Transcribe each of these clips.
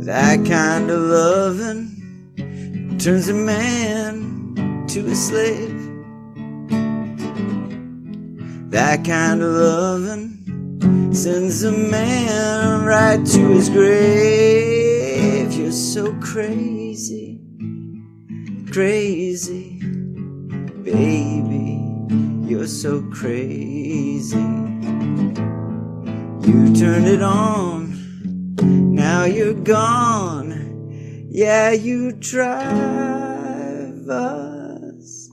That kind of loving turns a man to a slave. That kind of loving sends a man right to his grave. You're so crazy, crazy, baby. You're so crazy. You turned it on, now you're gone. Yeah, you drive us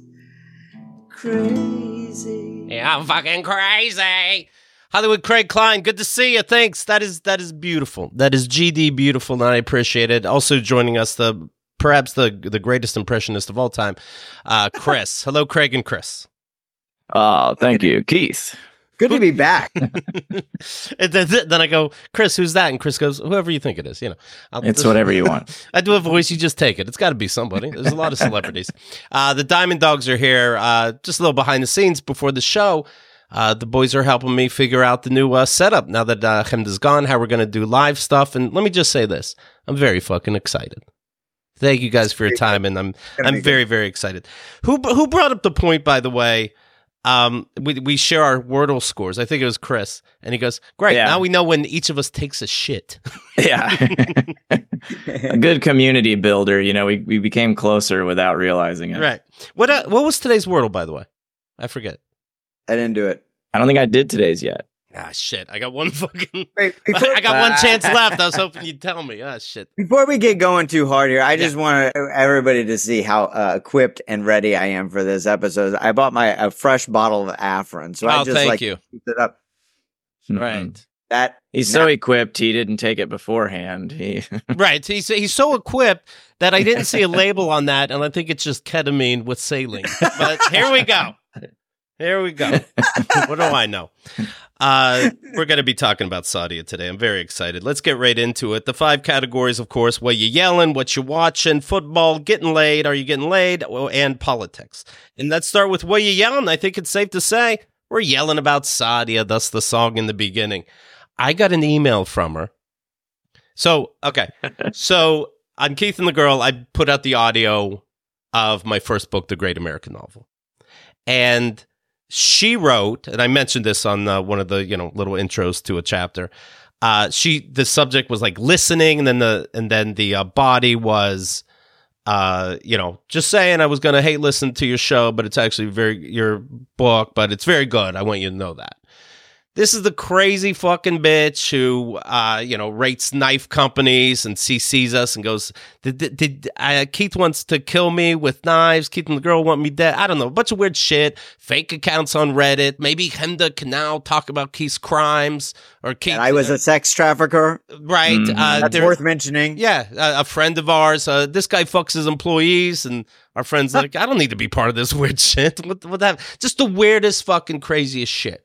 crazy. Yeah, I'm fucking crazy. Hollywood Craig Klein, good to see you. Thanks. That is beautiful. That is GD beautiful, and I appreciate it. Also joining us, perhaps the greatest impressionist of all time, Chris. Hello, Craig and Chris. Oh, thank you, Keith. Good to be back. And then I go, Chris, who's that? And Chris goes, whoever you think it is. You know, it's whatever you want. I do a voice. You just take it. It's got to be somebody. There's a lot of celebrities. The Diamond Dogs are here. Just a little behind the scenes before the show. The boys are helping me figure out the new setup now that Chemda's gone, how we're going to do live stuff. And let me just say this. I'm very fucking excited. Thank you guys for your time. And I'm very, very excited. Who brought up the point, by the way? We share our Wordle scores. I think it was Chris, and he goes, "Great, now we know when each of us takes a shit." Yeah, a good community builder. You know, we became closer without realizing it. Right. What was today's Wordle, by the way? I forget. I didn't do it. I don't think I did today's yet. Ah, shit. I got one fucking... Wait, I got one chance left. I was hoping you'd tell me. Ah, shit. Before we get going too hard here, I just want everybody to see how equipped and ready I am for this episode. I bought a fresh bottle of Afrin, so I just thank you. Picked it up. Right. He's so equipped, he didn't take it beforehand. Right. He's so equipped that I didn't see a label on that, and I think it's just ketamine with saline. But here we go. Here we go. What do I know? We're going to be talking about Sadia today. I'm very excited. Let's get right into it. The 5 categories, of course: what you yelling, what you watching, football, getting laid, are you getting laid, and politics. And let's start with what you yelling. I think it's safe to say we're yelling about Sadia, thus the song in the beginning. I got an email from her. So, okay. So on Keith and the Girl, I put out the audio of my first book, The Great American Novel. And she wrote, and I mentioned this on one of the little intros to a chapter. The subject was like listening, and then the body was, just saying I was gonna listen to your show, but it's actually your book, but it's very good. I want you to know that. This is the crazy fucking bitch who, rates knife companies, and she sees us and goes, did Keith wants to kill me with knives. Keith and the Girl want me dead. I don't know. A bunch of weird shit. Fake accounts on Reddit. Maybe Chemda can now talk about Keith's crimes. Or Keith. And I was a sex trafficker. Right. Mm-hmm. That's worth mentioning. Yeah. A friend of ours. This guy fucks his employees, and our friend's like, I don't need to be part of this weird shit. What that? Just the weirdest fucking craziest shit.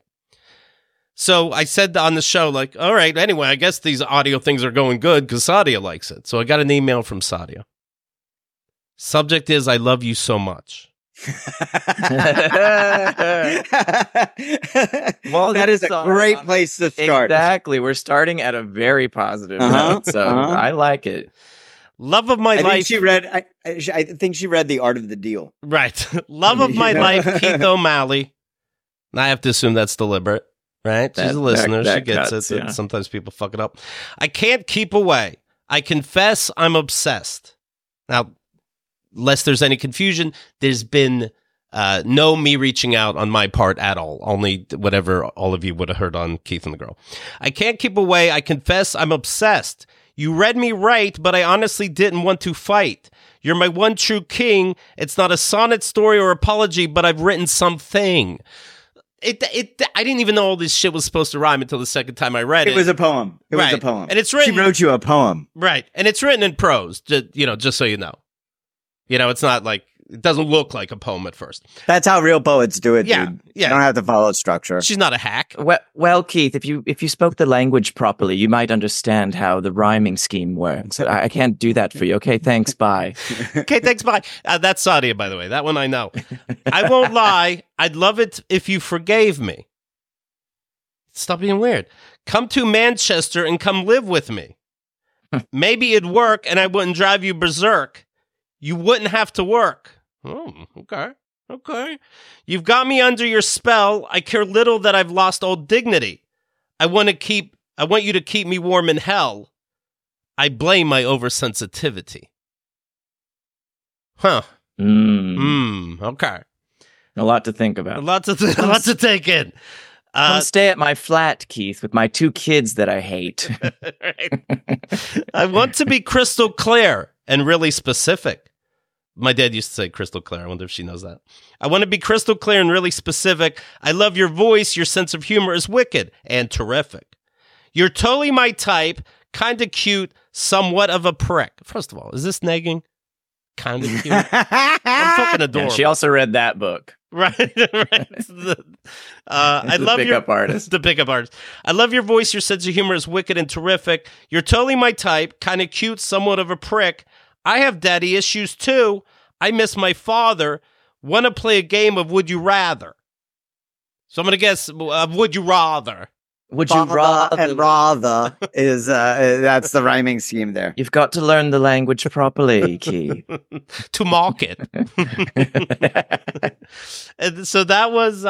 So I said on the show, like, all right, anyway, I guess these audio things are going good because Sadia likes it. So I got an email from Sadia. Subject is, I love you so much. Well, that is a great place to start. Exactly. We're starting at a very positive note, so I like it. Love of my life. I think she read The Art of the Deal. Right. Love of my life, Keith O'Malley. And I have to assume that's deliberate. Right? She's a listener. She gets it. Yeah. Sometimes people fuck it up. I can't keep away. I confess I'm obsessed. Now, lest there's any confusion, there's been no me reaching out on my part at all. Only whatever all of you would have heard on Keith and the Girl. I can't keep away. I confess I'm obsessed. You read me right, but I honestly didn't want to fight. You're my one true king. It's not a sonnet, story, or apology, but I've written something. I didn't even know all this shit was supposed to rhyme until the second time I read it. It was a poem. It was a poem. And it's written. She wrote you a poem. Right. And it's written in prose, just so you know. It's not like, it doesn't look like a poem at first. That's how real poets do it, yeah, dude. Yeah. You don't have to follow structure. She's not a hack. Well, Keith, if you spoke the language properly, you might understand how the rhyming scheme works. I can't do that for you. Okay, thanks, bye. Okay, thanks, bye. That's Sadia, by the way. That one I know. I won't lie. I'd love it if you forgave me. Stop being weird. Come to Manchester and come live with me. Maybe it'd work and I wouldn't drive you berserk. You wouldn't have to work. Oh, okay. Okay. You've got me under your spell. I care little that I've lost all dignity. I want you to keep me warm in hell. I blame my oversensitivity. Huh. Okay. A lot to think about. A lot to take in. Come stay at my flat, Keith, with my 2 kids that I hate. Right. I want to be crystal clear and really specific. My dad used to say crystal clear. I wonder if she knows that. I want to be crystal clear and really specific. I love your voice. Your sense of humor is wicked and terrific. You're totally my type. Kind of cute. Somewhat of a prick. First of all, is this negging? Kind of cute. I'm fucking adorable. And she also read that book. Right. I love your pickup artist. The pickup artist. I love your voice. Your sense of humor is wicked and terrific. You're totally my type. Kind of cute. Somewhat of a prick. I have daddy issues too. I miss my father. Want to play a game of Would You Rather? So I'm going to guess Would You Rather? Would you rather? And rather is that's the rhyming scheme there. You've got to learn the language properly, Keith. To market. And so that was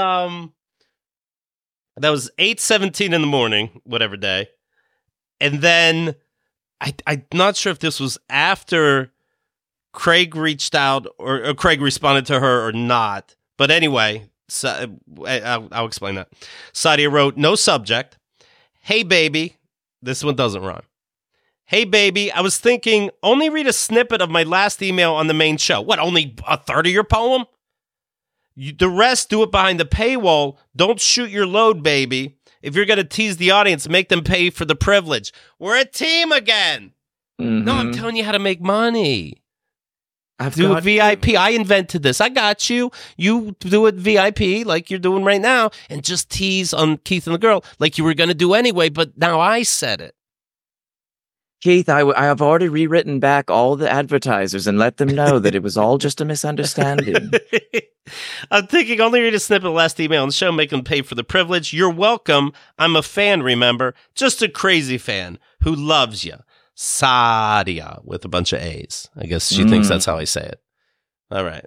8:17 in the morning, whatever day. And then I'm not sure if this was after Craig reached out or Craig responded to her or not. But anyway, so, I'll explain that. Sadia wrote, no subject. Hey, baby. This one doesn't rhyme. Hey, baby, I was thinking, only read a snippet of my last email on the main show. What, only a third of your poem? The rest, do it behind the paywall. Don't shoot your load, baby. If you're going to tease the audience, make them pay for the privilege. We're a team again. Mm-hmm. No, I'm telling you how to make money. Do it VIP. I invented this. I got you. You do it VIP like you're doing right now and just tease on Keith and the girl like you were going to do anyway, but now I said it. Keith, I have already rewritten back all the advertisers and let them know that it was all just a misunderstanding. I'm thinking only read a snippet of the last email on the show, make them pay for the privilege. You're welcome. I'm a fan, remember? Just a crazy fan who loves you. Sadia with a bunch of A's. I guess she thinks that's how I say it. All right.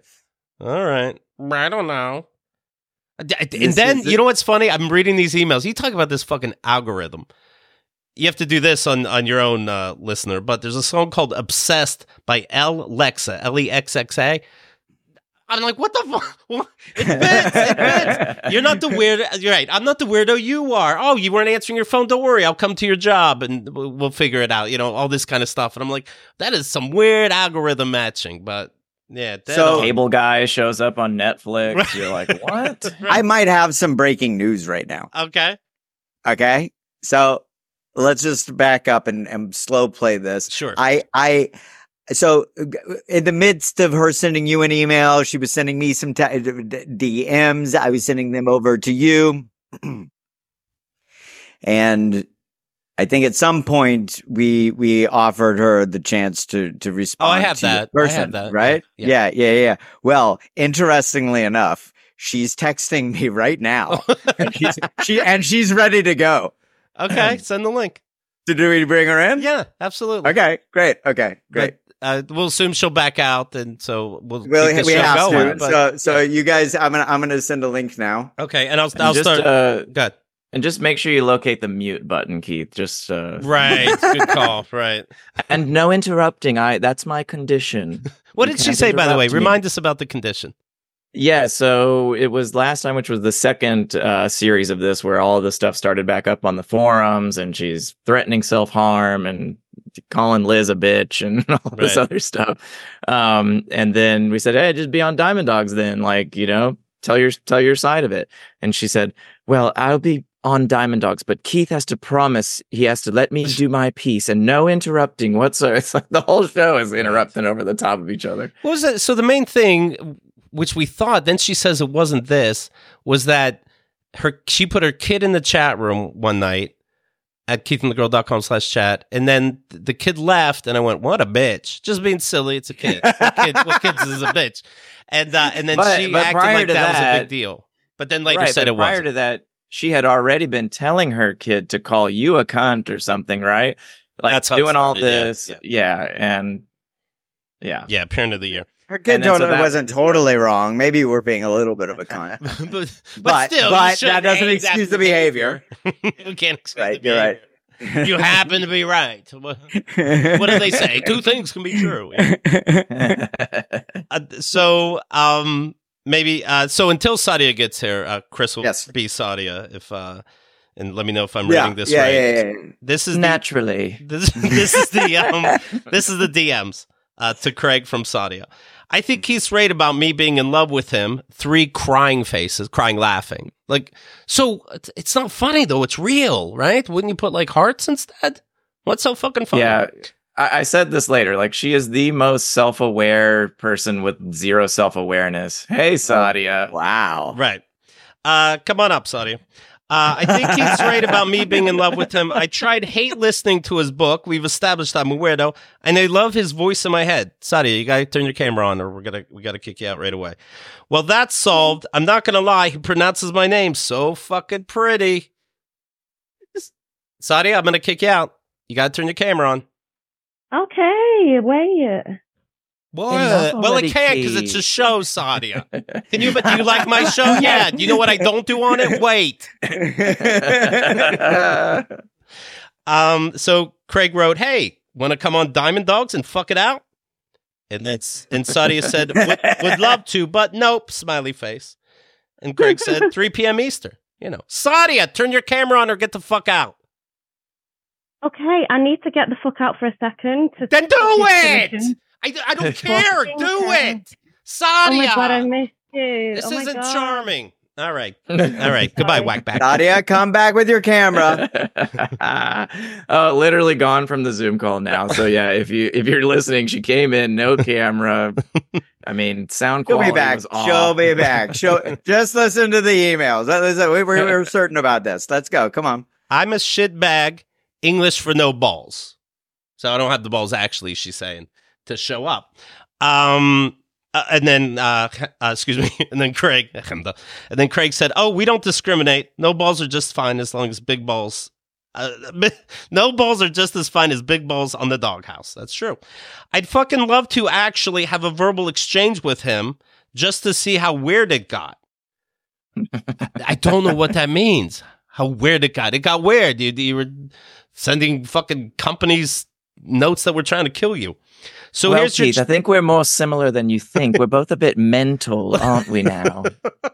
I don't know. And then, you know what's funny? I'm reading these emails. You talk about this fucking algorithm. You have to do this on your own, listener, but there's a song called Obsessed by Lexa, Lexxa. I'm like, what the fuck? It fits. You're not the weirdo. You're right. I'm not the weirdo you are. Oh, you weren't answering your phone. Don't worry. I'll come to your job and we'll figure it out. You know, all this kind of stuff. And I'm like, that is some weird algorithm matching. But yeah. So cable guy shows up on Netflix. Right. You're like, what? Right. I might have some breaking news right now. Okay. So let's just back up and slow play this. Sure. So in the midst of her sending you an email, she was sending me some DMs. I was sending them over to you. And I think at some point we offered her the chance to respond. Oh, I have to that. Person, I have that. Right? Yeah. Yeah. Well, interestingly enough, she's texting me right now. she's ready to go. Okay, send the link. Do we bring her in? Yeah, absolutely. Okay, great. We'll assume she'll back out, and so we'll keep we the show have going. to. So you guys, I'm gonna send a link now. Okay, and I'll start. Good. And just make sure you locate the mute button, Keith. Just right. Good call. Right. And no interrupting. That's my condition. What did she say, by the way? Remind us about the condition. Yeah, so it was last time, which was the second series of this, where all of the stuff started back up on the forums, and she's threatening self-harm and calling Liz a bitch and all this other stuff. And then we said, hey, just be on Diamond Dogs then, like, you know, tell your side of it. And she said, well, I'll be on Diamond Dogs, but Keith has to promise he has to let me do my piece and no interrupting whatsoever. It's like the whole show is interrupting over the top of each other. What was that? So the main thing, which we thought, then she says it wasn't this, was that she put her kid in the chat room one night at keithandthegirl.com/chat, and then the kid left, and I went, what a bitch. Just being silly, it's a kid. What kids is a bitch? And then she acted like that was a big deal. But then later said it wasn't. Prior to that, she had already been telling her kid to call you a cunt or something, right? like That's how it doing all started, yeah, this. yeah. Yeah. And yeah. Yeah, Parent of the Year. Her kid And then so totally that- wasn't totally wrong. Maybe we're being a little bit of a con. but But still, you that shouldn't doesn't hate excuse that the behavior. You can't excuse Right, the you're right. behavior. You happen to be right. What do they say? Two things can be true. Maybe so until Sadia gets here, Chris will Yes. be Sadia if and let me know if I'm Yeah, reading this yeah, right. yeah. This is Naturally. this is the DMs to Craig from Sadia. I think he's right about me being in love with him. 3 crying faces, crying, laughing. Like, so it's not funny though. It's real, right? Wouldn't you put like hearts instead? What's so fucking funny? Yeah. I said this later. Like, she is the most self-aware person with zero self-awareness. Hey, Sadia. Wow. Right. Come on up, Sadia. I think he's right about me being in love with him. I tried hate listening to his book. We've established I'm a weirdo, and I love his voice in my head. Sadia, you gotta turn your camera on, or we gotta kick you out right away. Well, that's solved. I'm not gonna lie. He pronounces my name so fucking pretty. Sadia, I'm gonna kick you out. You gotta turn your camera on. Okay, wait. What? Enough Well, I already, can't because Keith. it's a show, Sadia. Can you? But do you like my show? Yeah. Do you know what I don't do on it? Wait. So Craig wrote, "Hey, want to come on Diamond Dogs and fuck it out?" And Sadia said, "Would love to, but nope." Smiley face. And Craig said, 3 p.m. Easter. You know, Sadia, turn your camera on or get the fuck out. Okay, I need to get the fuck out for a second. Then do it. I don't care. Do it, Sadia. Oh my god, I missed you. This Oh my isn't God. charming. All right. Goodbye, whackback. Sadia, come back with your camera. Oh, literally gone from the Zoom call now. So yeah, if you're listening, she came in, no camera. I mean, sound She'll quality be back. was off. She'll be back. Just listen to the emails. We're certain about this. Let's go. Come on. I'm a shitbag. English for no balls. So I don't have the balls, actually, she's saying, to show up. And then, excuse me, and then Craig said, "Oh, we don't discriminate. No balls are just fine as long as big balls. No balls are just as fine as big balls on the doghouse." That's true. I'd fucking love to actually have a verbal exchange with him just to see how weird it got. I don't know what that means. How weird it got. It got weird. You were sending fucking companies notes that were trying to kill you. So Well, here's Keith, your... I think we're more similar than you think. We're both a bit mental, aren't we now?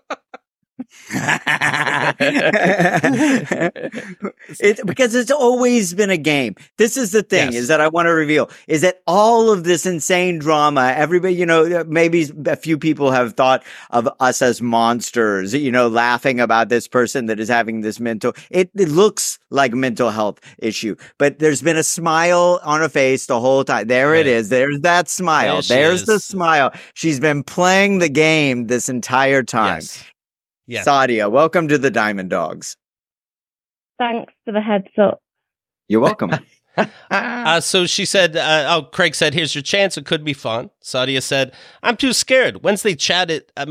Because it's always been a game. This is the thing, Yes. is that I want to reveal, is that all of this insane drama, everybody, maybe a few people have thought of us as monsters, laughing about this person that is having this it looks like a mental health issue, but there's been a smile on her face the whole time. There it Right. is. There's that smile. There she There's the is. smile. She's been playing the game this entire time. Yes. Sadia, welcome to the Diamond Dogs. Thanks for the heads up. You're welcome. So she said, Craig said, "Here's your chance. It could be fun." Sadia said, "I'm too scared. Wednesday chat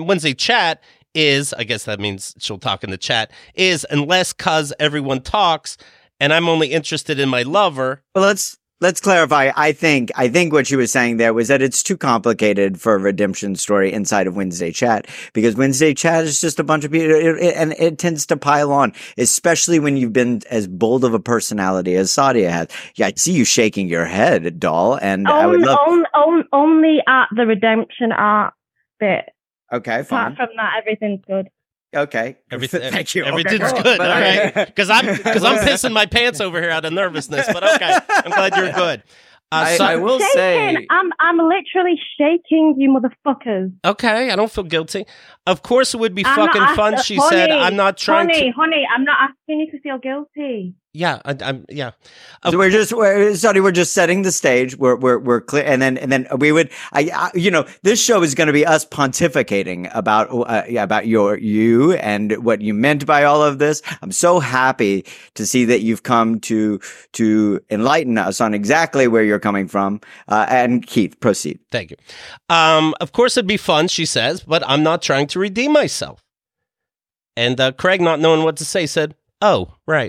is, I guess that means she'll talk in the chat, is unless cuz everyone talks and I'm only interested in my lover." Well, let's clarify. I think what she was saying there was that it's too complicated for a redemption story inside of Wednesday Chat, because Wednesday Chat is just a bunch of people, and it tends to pile on, especially when you've been as bold of a personality as Sadia has. Yeah, I see you shaking your head, doll, and I would love. Only at the redemption arc bit. Okay, fine. Apart from that, everything's good. Okay, thank you. Everything's Okay. good. All right, because I'm pissing my pants over here out of nervousness. But okay, I'm glad you're good. I will Shaking. say, I'm literally shaking, you motherfuckers. Okay, I don't feel guilty. Of course, it would be I'm fucking not fun. She said, "I'm not trying to." Honey, I'm not asking you to feel guilty. Yeah, I'm. Yeah. So we're just setting the stage. We're clear, and then we would, this show is going to be us pontificating about you and what you meant by all of this. I'm so happy to see that you've come to enlighten us on exactly where you're coming from. And Keith, proceed. Thank you. Of course, it'd be fun, she says, but I'm not trying to redeem myself. And Craig, not knowing what to say, said, Oh, right.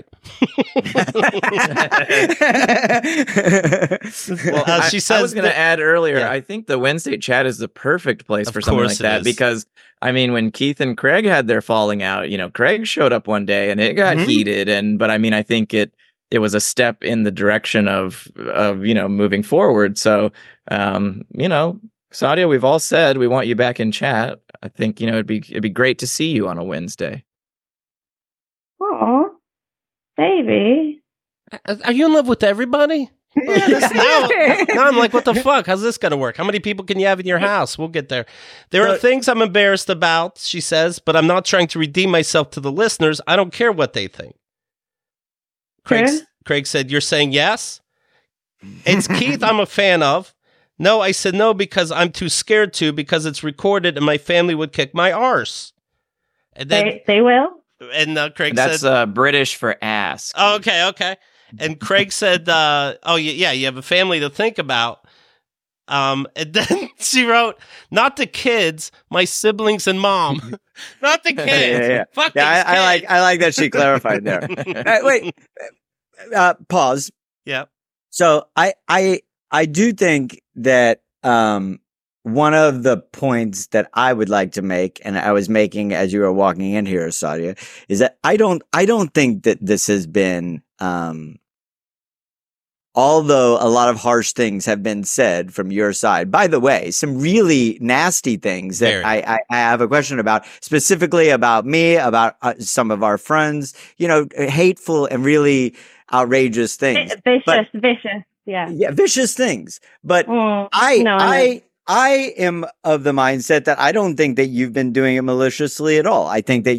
Well, she says I was going to that- add earlier, Yeah. I think the Wednesday chat is the perfect place Of for something course like it that is. because, I mean, when Keith and Craig had their falling out, Craig showed up one day and it got Mhm. heated. But I mean, I think it was a step in the direction of moving forward. So, Sadia, we've all said we want you back in chat. I think, it'd be great to see you on a Wednesday. Oh, baby. Are you in love with everybody? now I'm like, what the fuck? How's this going to work? How many people can you have in your house? We'll get there. There are things I'm embarrassed about, she says, but I'm not trying to redeem myself to the listeners. I don't care what they think. Craig said, you're saying yes? It's Keith I'm a fan of. No, I said no because I'm too scared to because it's recorded and my family would kick my arse. And then They will. And Craig That's said, British for ass. oh, okay. And Craig said, oh, yeah, you have a family to think about. And then she wrote, not the kids, my siblings and mom. Not the kids. Yeah. Fuck Yeah, these kids. I like that she clarified there. Wait, pause. Yeah. So I do think that one of the points that I would like to make, and I was making as you were walking in here, Sadia, is that I don't think that this has been, although a lot of harsh things have been said from your side. By the way, some really nasty things that I have a question about, specifically about me, about some of our friends, hateful and really outrageous things. Vicious. Yeah, vicious things. But I am of the mindset that I don't think that you've been doing it maliciously at all. I think that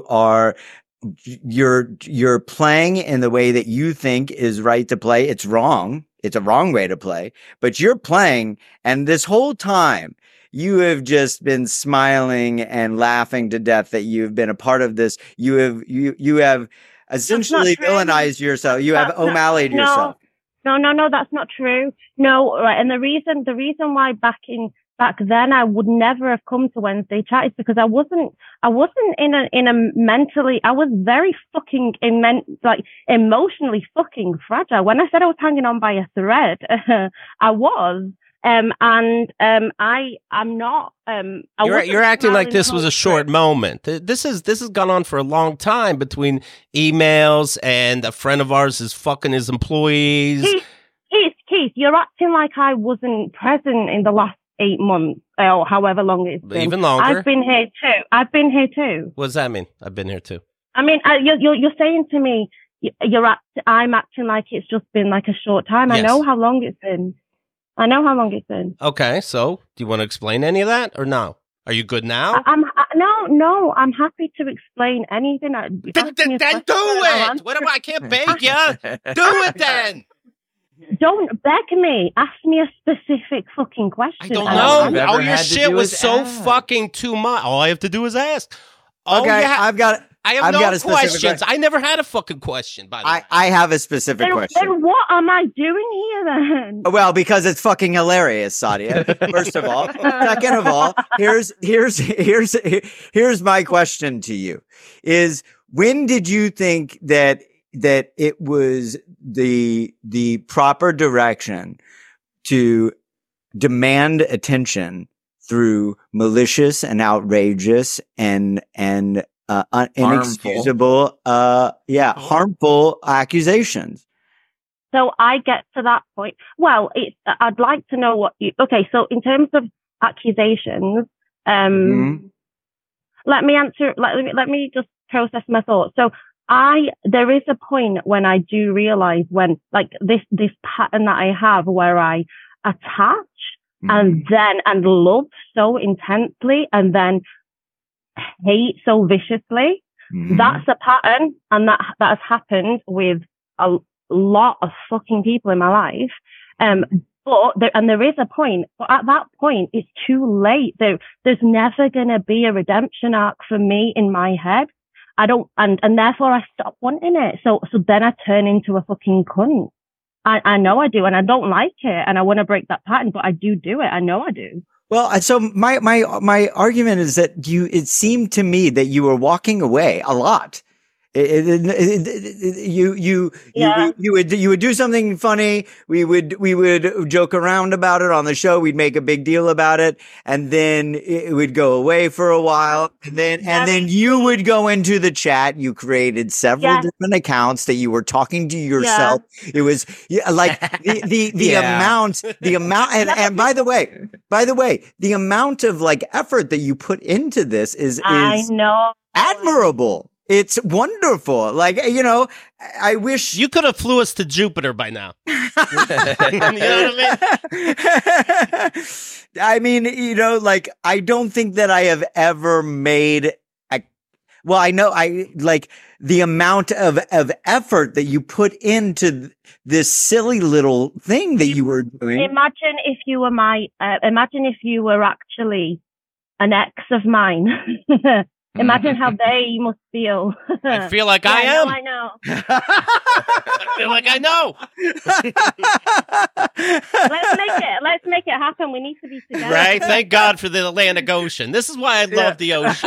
you're playing in the way that you think is right to play. It's wrong. It's a wrong way to play, but you're playing. And this whole time you have just been smiling and laughing to death that you've been a part of this. You have essentially villainized yourself. You have O'Malley'd yourself. No, that's not true. No, right. And the reason why back then I would never have come to Wednesday chat is because I wasn't in a mentally, I was very fucking emotionally fucking fragile. When I said I was hanging on by a thread, I was. I'm not. You're acting like this was a short moment. This has gone on for a long time between emails and a friend of ours is fucking his employees. Keith, you're acting like I wasn't present in the last 8 months or however long it's been. Even longer. I've been here too. What does that mean? I've been here too. I mean, you're saying to me, I'm acting like it's just been like a short time. Yes. I know how long it's been. Okay, so do you want to explain any of that or no? Are you good now? No, I'm happy to explain anything. Then do it! What am I can't beg you? Do it then! Don't beg me. Ask me a specific fucking question. I don't know. All your shit was so fucking too much. All I have to do is ask. Okay, I've got no questions. I never had a fucking question, by the way. I have a specific question. Then what am I doing here then? Well, because it's fucking hilarious, Sadia. First of all. Second of all, here's my question to you. Is when did you think that it was the proper direction to demand attention through malicious and outrageous and inexcusable, harmful accusations? So I get to that point. Well, I'd like to know okay, so in terms of accusations, let me answer, let me just process my thoughts. So there is a point when I do realize when, like, this pattern that I have where I attach and love so intensely and then hate so viciously. That's a pattern, and that has happened with a lot of fucking people in my life. But there is a point, but at that point, it's too late. There's never going to be a redemption arc for me in my head. I don't, and therefore I stop wanting it. So then I turn into a fucking cunt. I know I do, and I don't like it, and I want to break that pattern, but I do it. I know I do. Well, so my argument is that it seemed to me that you were walking away a lot. You would do something funny. We would joke around about it on the show. We'd make a big deal about it, and then it would go away for a while, and then you would go into the chat. You created several different accounts that you were talking to yourself. It was like the amount, and by the way, the amount of like effort that you put into this is I know. admirable. It's wonderful. Like, I wish you could have flew us to Jupiter by now. You know what I mean? I mean, like, I don't think that I have ever made I know like the amount of effort that you put into this silly little thing that you were doing. Imagine if you were actually an ex of mine. Imagine how they must feel. I feel like I am. I know. I feel like I know. Let's make it happen. We need to be together. Right? Thank God for the Atlantic Ocean. This is why I love the ocean.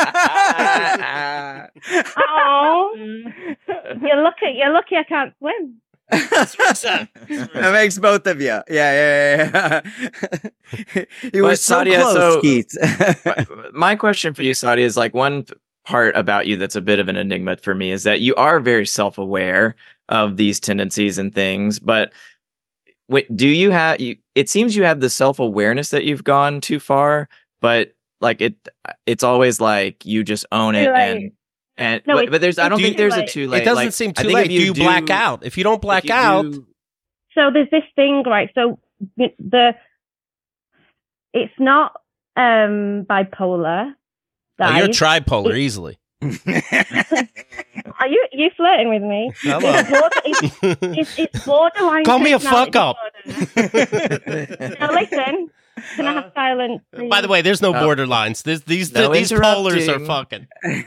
Oh, you're lucky I can't swim. That makes both of you. Yeah. You were so Sadia, close, Keith. My question for you, Sadia, is like one part about you that's a bit of an enigma for me is that you are very self-aware of these tendencies and things, but do you have? It seems you have the self-awareness that you've gone too far, but like it's always like you just own it but there's I don't think there's a too late. It doesn't seem too late. Do you black out? If you don't black out, so there's this thing, right? So it's not bipolar. Oh, you're tripolar easily. Are you flirting with me? Hello. It's borderline. Call me a fuck up. Now listen. Can I have silence, please? By the way, there's no borderlines. These polars are fucking.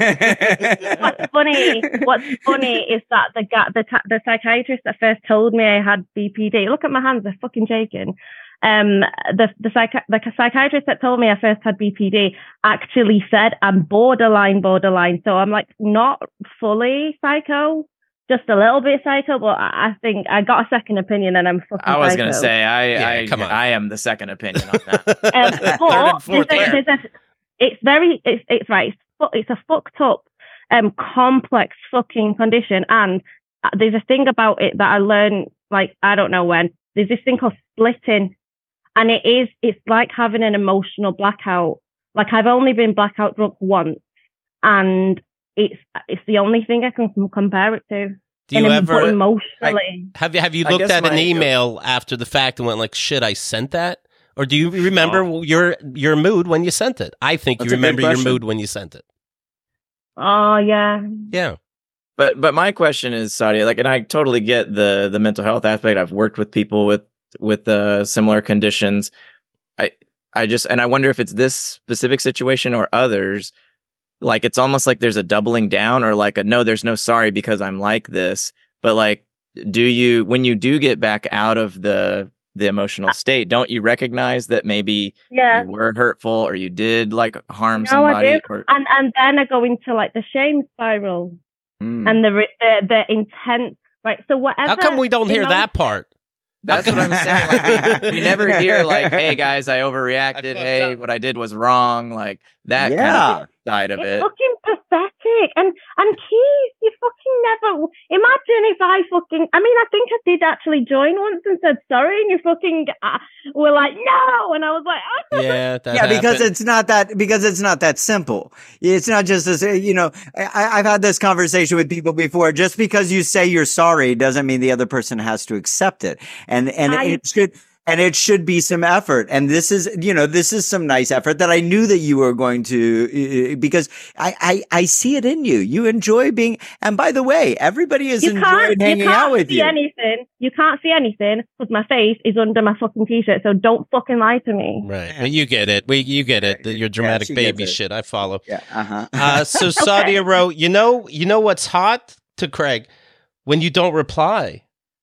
What's funny is that the psychiatrist that first told me I had BPD. Look at my hands; they're fucking shaking. The psychiatrist that told me I first had BPD actually said I'm borderline. So I'm like not fully psycho. Just a little bit psycho, but I think I got a second opinion and I'm fucking I was going to say, I am the second opinion on that. It's a fucked up, complex fucking condition. And there's a thing about it that I learned, like, I don't know when. There's this thing called splitting. And it's like having an emotional blackout. Like, I've only been blackout drunk once. And it's the only thing I can compare it to. Do you ever emotionally? Have you looked at an email after the fact and went like, "Shit, I sent that"? Or do you remember your mood when you sent it? I think you remember your mood when you sent it. Oh yeah. Yeah. But my question is, Sadia, like, and I totally get the mental health aspect. I've worked with people with similar conditions. I wonder if it's this specific situation or others. Like, it's almost like there's a doubling down or like no, there's no sorry because I'm like this. But like, when you do get back out of the emotional state, don't you recognize that maybe you were hurtful or you did like harm somebody? I do. And then I go into like the shame spiral and the intent, right? So whatever. How come we don't hear that part? That's what I'm saying. Like, we never hear like, "Hey guys, I overreacted. Hey, what I did was wrong." Like that kind of side of it. It's fucking pathetic. And Keith, you fucking never. Imagine if I think I did actually join once and said sorry, and you fucking were like, "No," and I was like, "Oh." Yeah, because it's not that simple. It's not just as I've had this conversation with people before. Just because you say you're sorry doesn't mean the other person has to accept it. And it should be some effort. And this is some nice effort that I knew that you were going to, because I see it in you. You enjoy being, and by the way, everybody has enjoyed hanging out with you. You can't see anything because my face is under my fucking t-shirt. So don't fucking lie to me. Right. Well, you get it. You get it. Your dramatic baby shit. I follow. Yeah. So Sadia wrote, you know what's hot to Craig? When you don't reply.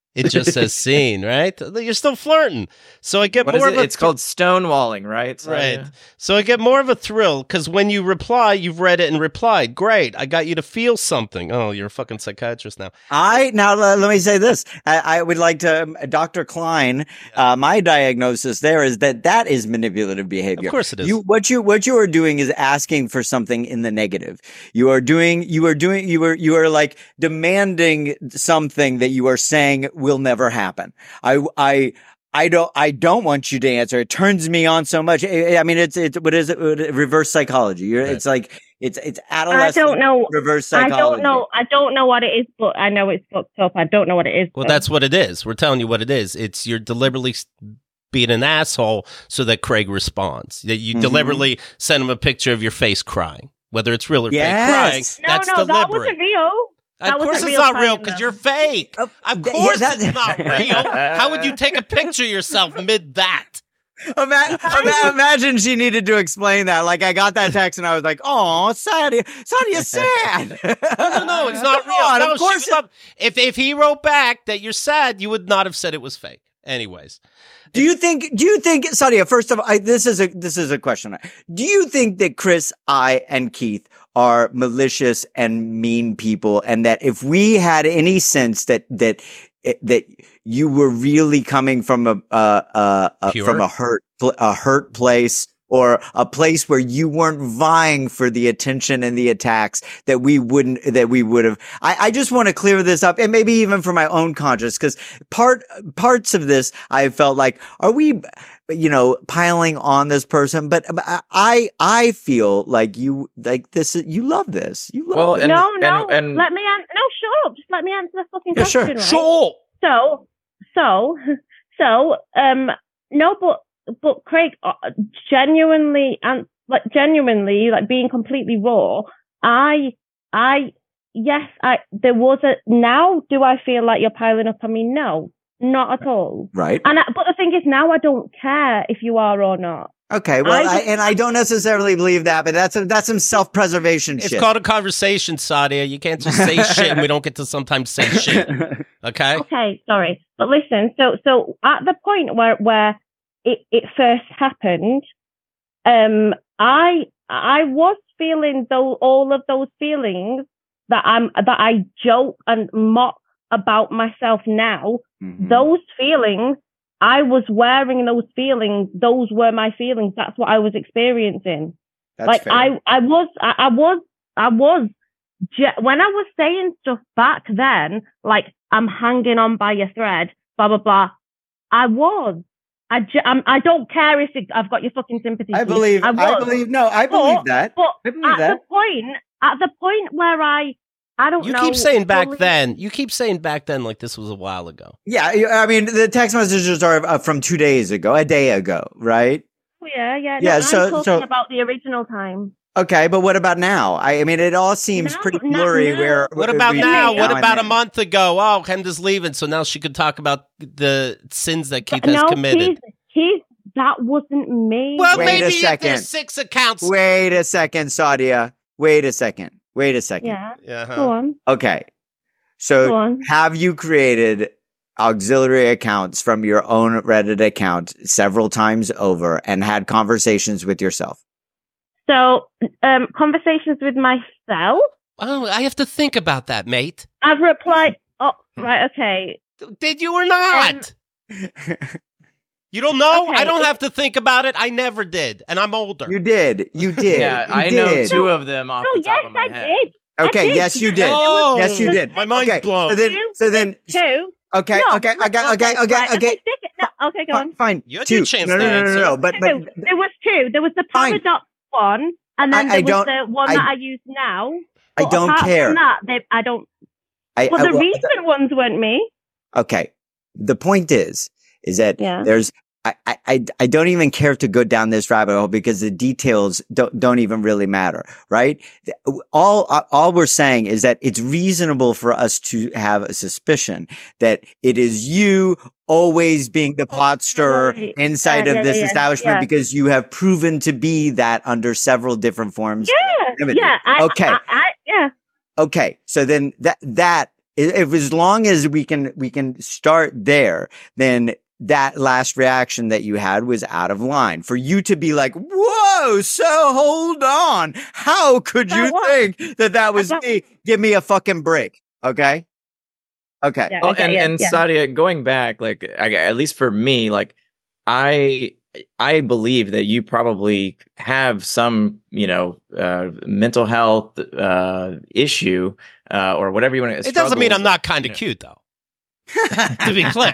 It just says seen, right? You're still flirting. So I get What is more it? of a It's called stonewalling, right? right. So I get more of a thrill because when you reply, you've read it and replied. Great. I got you to feel something. Oh, you're a fucking psychiatrist now. Let me say this. I would like to, Dr. Klein, my diagnosis there is that is manipulative behavior. Of course it is. What you are doing is asking for something in the negative. You are like demanding something that you are saying will never happen. I don't want you to answer. It turns me on so much. I mean, it's what is it? Reverse psychology. Right. It's like it's adolescent. I don't know. Reverse psychology. I don't know what it is, but I know it's fucked up. I don't know what it is. Well, though. that's what it is. We're telling you what it is. It's you're deliberately being an asshole so that Craig responds. That you deliberately send him a picture of your face crying, whether it's real or fake crying. That's that deliberate. wasn't real. Of course it's not real because you're fake. Of course it's not real. How would you take a picture of yourself mid that? Imagine she needed to explain that. Like, I got that text and I was like, "Oh, Sadia's sad." No, it's not real. God, no, of course. If he wrote back that you're sad, you would not have said it was fake. Anyways, Do you think, Sadia? First of all, this is a question. Do you think that Chris, I, and Keith are malicious and mean people, and that if we had any sense that you were really coming from a hurt place, or a place where you weren't vying for the attention and the attacks, that we would have. I just want to clear this up, and maybe even for my own conscience, because parts of this I felt like, are we, piling on this person? But I feel like you like this. You love this. You love it. No. Let me answer. No, shut up. Just let me answer the fucking question. Sure. Right? sure. No, but Craig, genuinely, being completely raw, there was now do I feel like you're piling up on me? No, not at all. Right. But the thing is, now I don't care if you are or not. Okay, well, I don't necessarily believe that, but that's some self-preservation It's shit. called a conversation, Sadia. You can't just say shit and we don't get to sometimes say shit. Okay? Okay, sorry. But listen, so at the point where it first happened, I was feeling all of those feelings that I joke and mock about myself now. Mm-hmm. Those feelings, I was wearing those feelings. Those were my feelings. That's what I was experiencing. That's fair. I was when I was saying stuff back then, like, I'm hanging on by a thread, blah, blah, blah. I don't care if I've got your fucking sympathy. I believe that. But I believe that. at the point where I don't You know. keep saying back then. You keep saying back then like this was a while ago. Yeah, I mean, the text messages are from 2 days ago, a day ago, right? Yeah. Yeah, I'm so- talking about the original time. Okay, but what about now? I mean, it all seems pretty blurry. now. What about now? What and about a then. month ago? Oh, Kenda's leaving, so now she could talk about the sins that Keith has committed. That wasn't me. Well, Wait maybe a if second. there's 6 accounts. Wait a second, Sadia. Wait a second. Yeah. Yeah, Go on. Okay, Go so on. have you created auxiliary accounts from your own Reddit account several times over and had conversations with yourself? So, conversations with myself. Oh, I have to think about that, mate. I've replied. Oh, right. Okay. Did you or not? You don't know? Okay. I don't have to think about it. I never did, and I'm older. You did. Yeah, You I did. know 2 of them off the top Yes, of my I head. did. Okay, I did. yes, you did. Oh, Yes, you did. My mind's Okay, blown. so then, Two. okay, No, okay, right, okay. stick it. No, okay, go on. Fine. You had 2. your chance no, to no, answer. but Two. There was 2. There was the Fine. paradox one, and then I there was don't- the one I- that I use now. I But don't apart care. From that, I don't. I, Well, the well, recent ones weren't me. okay. The point is that Yeah. there's. I don't even care to go down this rabbit hole because the details don't even really matter, right? All we're saying is that it's reasonable for us to have a suspicion that it is you always being the pot stirrer Right. inside Yeah, of this yeah, establishment yeah. because you have proven to be that under several different forms. Yeah. Limited. Yeah. Okay. Yeah. Okay, so then that if as long as we can start there, then that last reaction that you had was out of line. For you to be like, whoa, so hold on. How could you think that was me? Give me a fucking break. Okay. Okay. Yeah, Oh, okay, and Sadia, going back, like at least for me, like I believe that you probably have some, mental health issue or whatever you want to. It doesn't mean I'm not kind of cute, though. To be clear,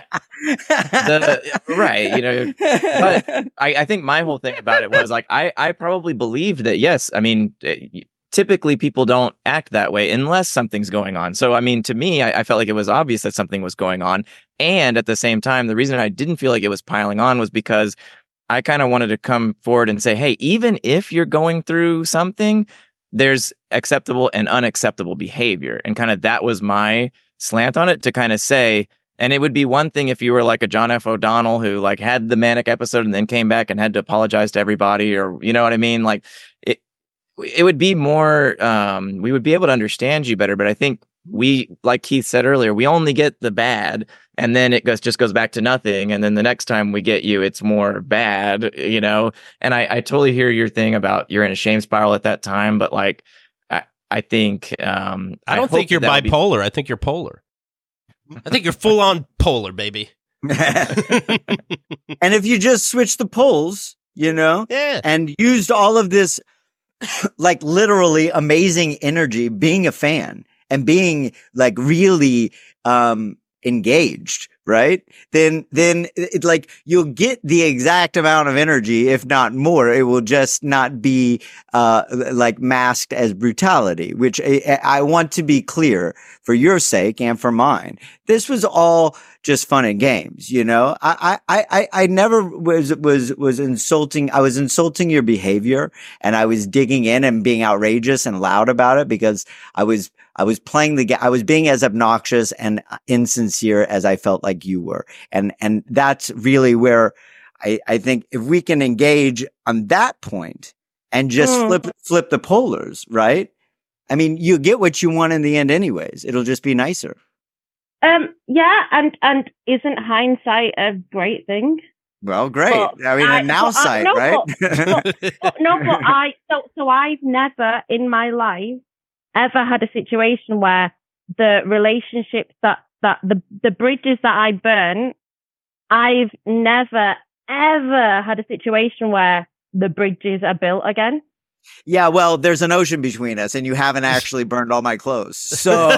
right? But I think my whole thing about it was like I probably believed that. Yes, I mean, typically people don't act that way unless something's going on. So I mean, to me, I felt like it was obvious that something was going on, and at the same time, the reason I didn't feel like it was piling on was because I kind of wanted to come forward and say, hey, even if you're going through something, there's acceptable and unacceptable behavior, and kind of that was my slant on it, to kind of say. And it would be one thing if you were like a John F. O'Donnell who like had the manic episode and then came back and had to apologize to everybody, or you know what I mean? Like it would be more, we would be able to understand you better. But I think we, like Keith said earlier, we only get the bad, and then it just goes back to nothing. And then the next time we get you, it's more bad, And I totally hear your thing about you're in a shame spiral at that time, but like, I think I don't think you're bipolar. I think you're polar. I think you're full on polar, baby. And if you just switch the poles, and used all of this, like literally amazing energy, being a fan and being like really engaged, right? Then it, like you'll get the exact amount of energy, if not more. It will just not be like masked as brutality, which I want to be clear for your sake and for mine. This was all just fun and games, I never was insulting. I was insulting your behavior, and I was digging in and being outrageous and loud about it because I was playing the game. I was being as obnoxious and insincere as I felt like you were. And that's really where I think if we can engage on that point and just flip the polars, right? I mean, you get what you want in the end anyways. It'll just be nicer. Yeah. And isn't hindsight a great thing? Well, great. I mean, a now sight, right? So I've never in my life ever had a situation where the relationships that the bridges that I burnt, I've never ever had a situation where the bridges are built again. Yeah, well, there's an ocean between us, and you haven't actually burned all my clothes. So,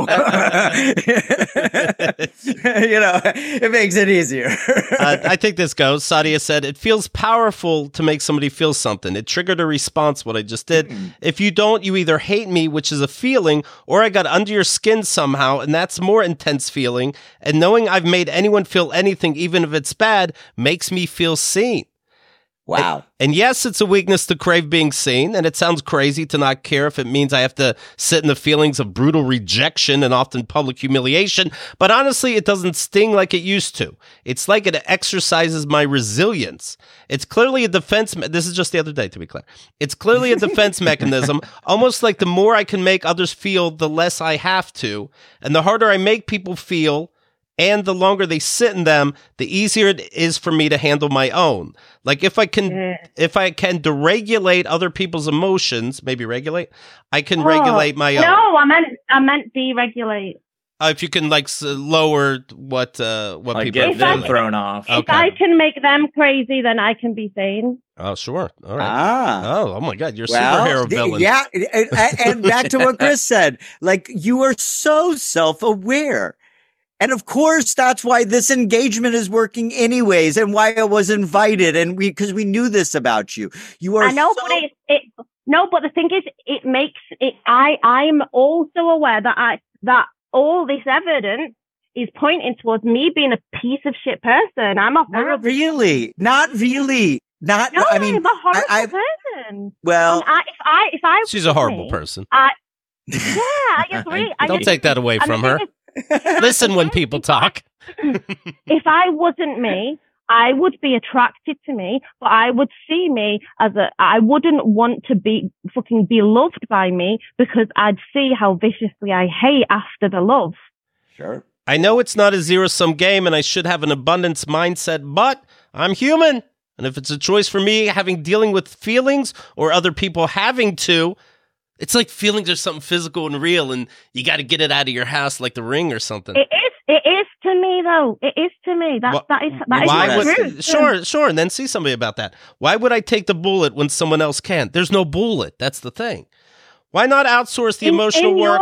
it makes it easier. I think this goes. Sadia said, it feels powerful to make somebody feel something. It triggered a response, what I just did. If you don't, you either hate me, which is a feeling, or I got under your skin somehow, and that's more intense feeling. And knowing I've made anyone feel anything, even if it's bad, makes me feel seen. Wow. And yes, it's a weakness to crave being seen, and it sounds crazy to not care if it means I have to sit in the feelings of brutal rejection and often public humiliation, but honestly, it doesn't sting like it used to. It's like it exercises my resilience. It's clearly a defense, this is just the other day to be clear. It's clearly a defense mechanism, almost like the more I can make others feel, the less I have to, and the harder I make people feel, and the longer they sit in them, the easier it is for me to handle my own. Like if I can deregulate other people's emotions, maybe regulate, I can regulate my own. No, I meant deregulate. If you can lower what like people get them thrown off. If I can make them crazy, then I can be sane. Oh, sure. All right. Oh my God. You're a superhero villain. Yeah. And back to what Chris said, like you are so self-aware. And of course, that's why this engagement is working anyways, and why I was invited, and because we knew this about you. You are. I know, but the thing is, it makes it. I'm also aware that all this evidence is pointing towards me being a piece of shit person. I'm a horrible. Not really. No, I mean, I'm a horrible person. Well, if I she's a horrible person. Yeah, I agree. Don't take that away from her. Listen when people talk. If I wasn't me, I would be attracted to me, but I would see me as I wouldn't want to be fucking be loved by me because I'd see how viciously I hate after the love. Sure. I know it's not a zero-sum game and I should have an abundance mindset, but I'm human. And if it's a choice for me dealing with feelings or other people having to, it's like feelings are something physical and real and you got to get it out of your house like The Ring or something. It is to me though. It is to me. That is the truth. Sure. And then see somebody about that. Why would I take the bullet when someone else can't? There's no bullet. That's the thing. Why not outsource the emotional work,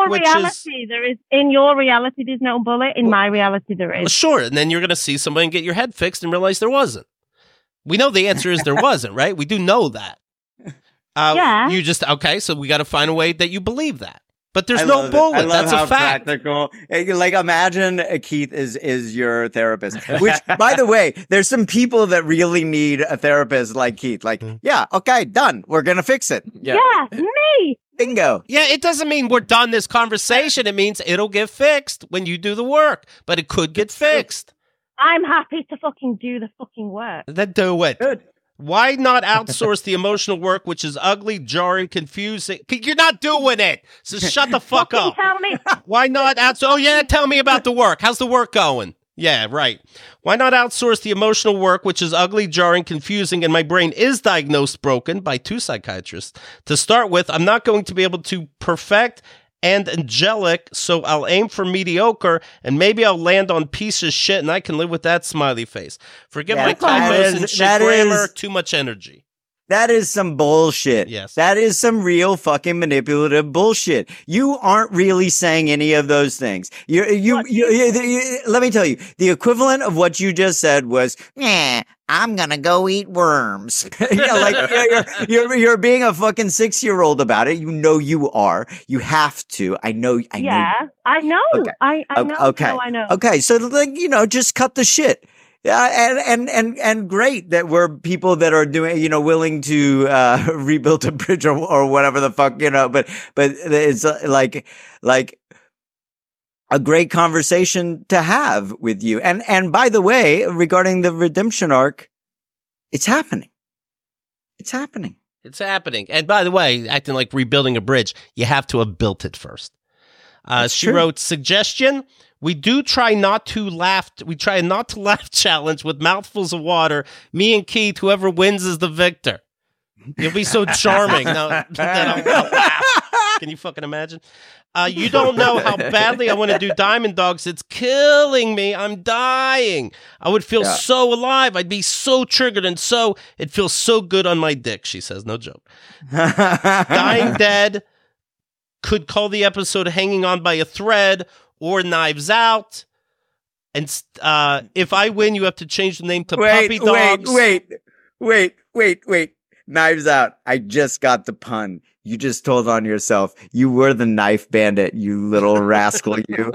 in your reality, there's no bullet. In my reality, there is. Well, sure. And then you're going to see somebody and get your head fixed and realize there wasn't. We know the answer is there wasn't, right? We do know that. Yeah. You just, okay, so we got to find a way that you believe that. But there's no bullet. That's a fact. Practical. Like, imagine Keith is your therapist. Which, by the way, there's some people that really need a therapist like Keith. Like, yeah, okay, done. We're gonna fix it. Yeah, me. Bingo. Yeah, it doesn't mean we're done this conversation. It means it'll get fixed when you do the work. But it could get fixed. I'm happy to fucking do the fucking work. Then do it. Good. Why not outsource the emotional work, which is ugly, jarring, confusing? You're not doing it, so shut the fuck up. Tell me. Why not outsource? Oh, yeah, tell me about the work. How's the work going? Yeah, right. Why not outsource the emotional work, which is ugly, jarring, confusing, and my brain is diagnosed broken by 2 psychiatrists? To start with, I'm not going to be able to perfect and angelic, so I'll aim for mediocre, and maybe I'll land on piece of shit, and I can live with that smiley face. Forget my typos and shit grammar, too much energy. That is some bullshit. Yes. That is some real fucking manipulative bullshit. You aren't really saying any of those things. Let me tell you, the equivalent of what you just said was, I'm gonna go eat worms. You're being a fucking 6-year-old about it. You know you are. You have to. I know. Yeah, I know. Okay. I know. Okay. No, I know. Okay. So, just cut the shit. Yeah, and great that we're people that are doing, willing to rebuild a bridge or whatever the fuck, but it's like a great conversation to have with you. And by the way, regarding the redemption arc, it's happening. It's happening. It's happening. And by the way, acting like rebuilding a bridge, you have to have built it first. She wrote, suggestion. We try not to laugh challenge with mouthfuls of water. Me and Keith, whoever wins is the victor. You'll be so charming. Now that I'll laugh. Can you fucking imagine? You don't know how badly I want to do Diamond Dogs. It's killing me. I'm dying. I would feel so alive. I'd be so triggered and it feels so good on my dick, she says. No joke. Dying Dead could call the episode Hanging On by a Thread or Knives Out. And if I win, you have to change the name to Puppy Dogs. Wait. Knives Out. I just got the pun. You just told on yourself. You were the knife bandit, you little rascal, you.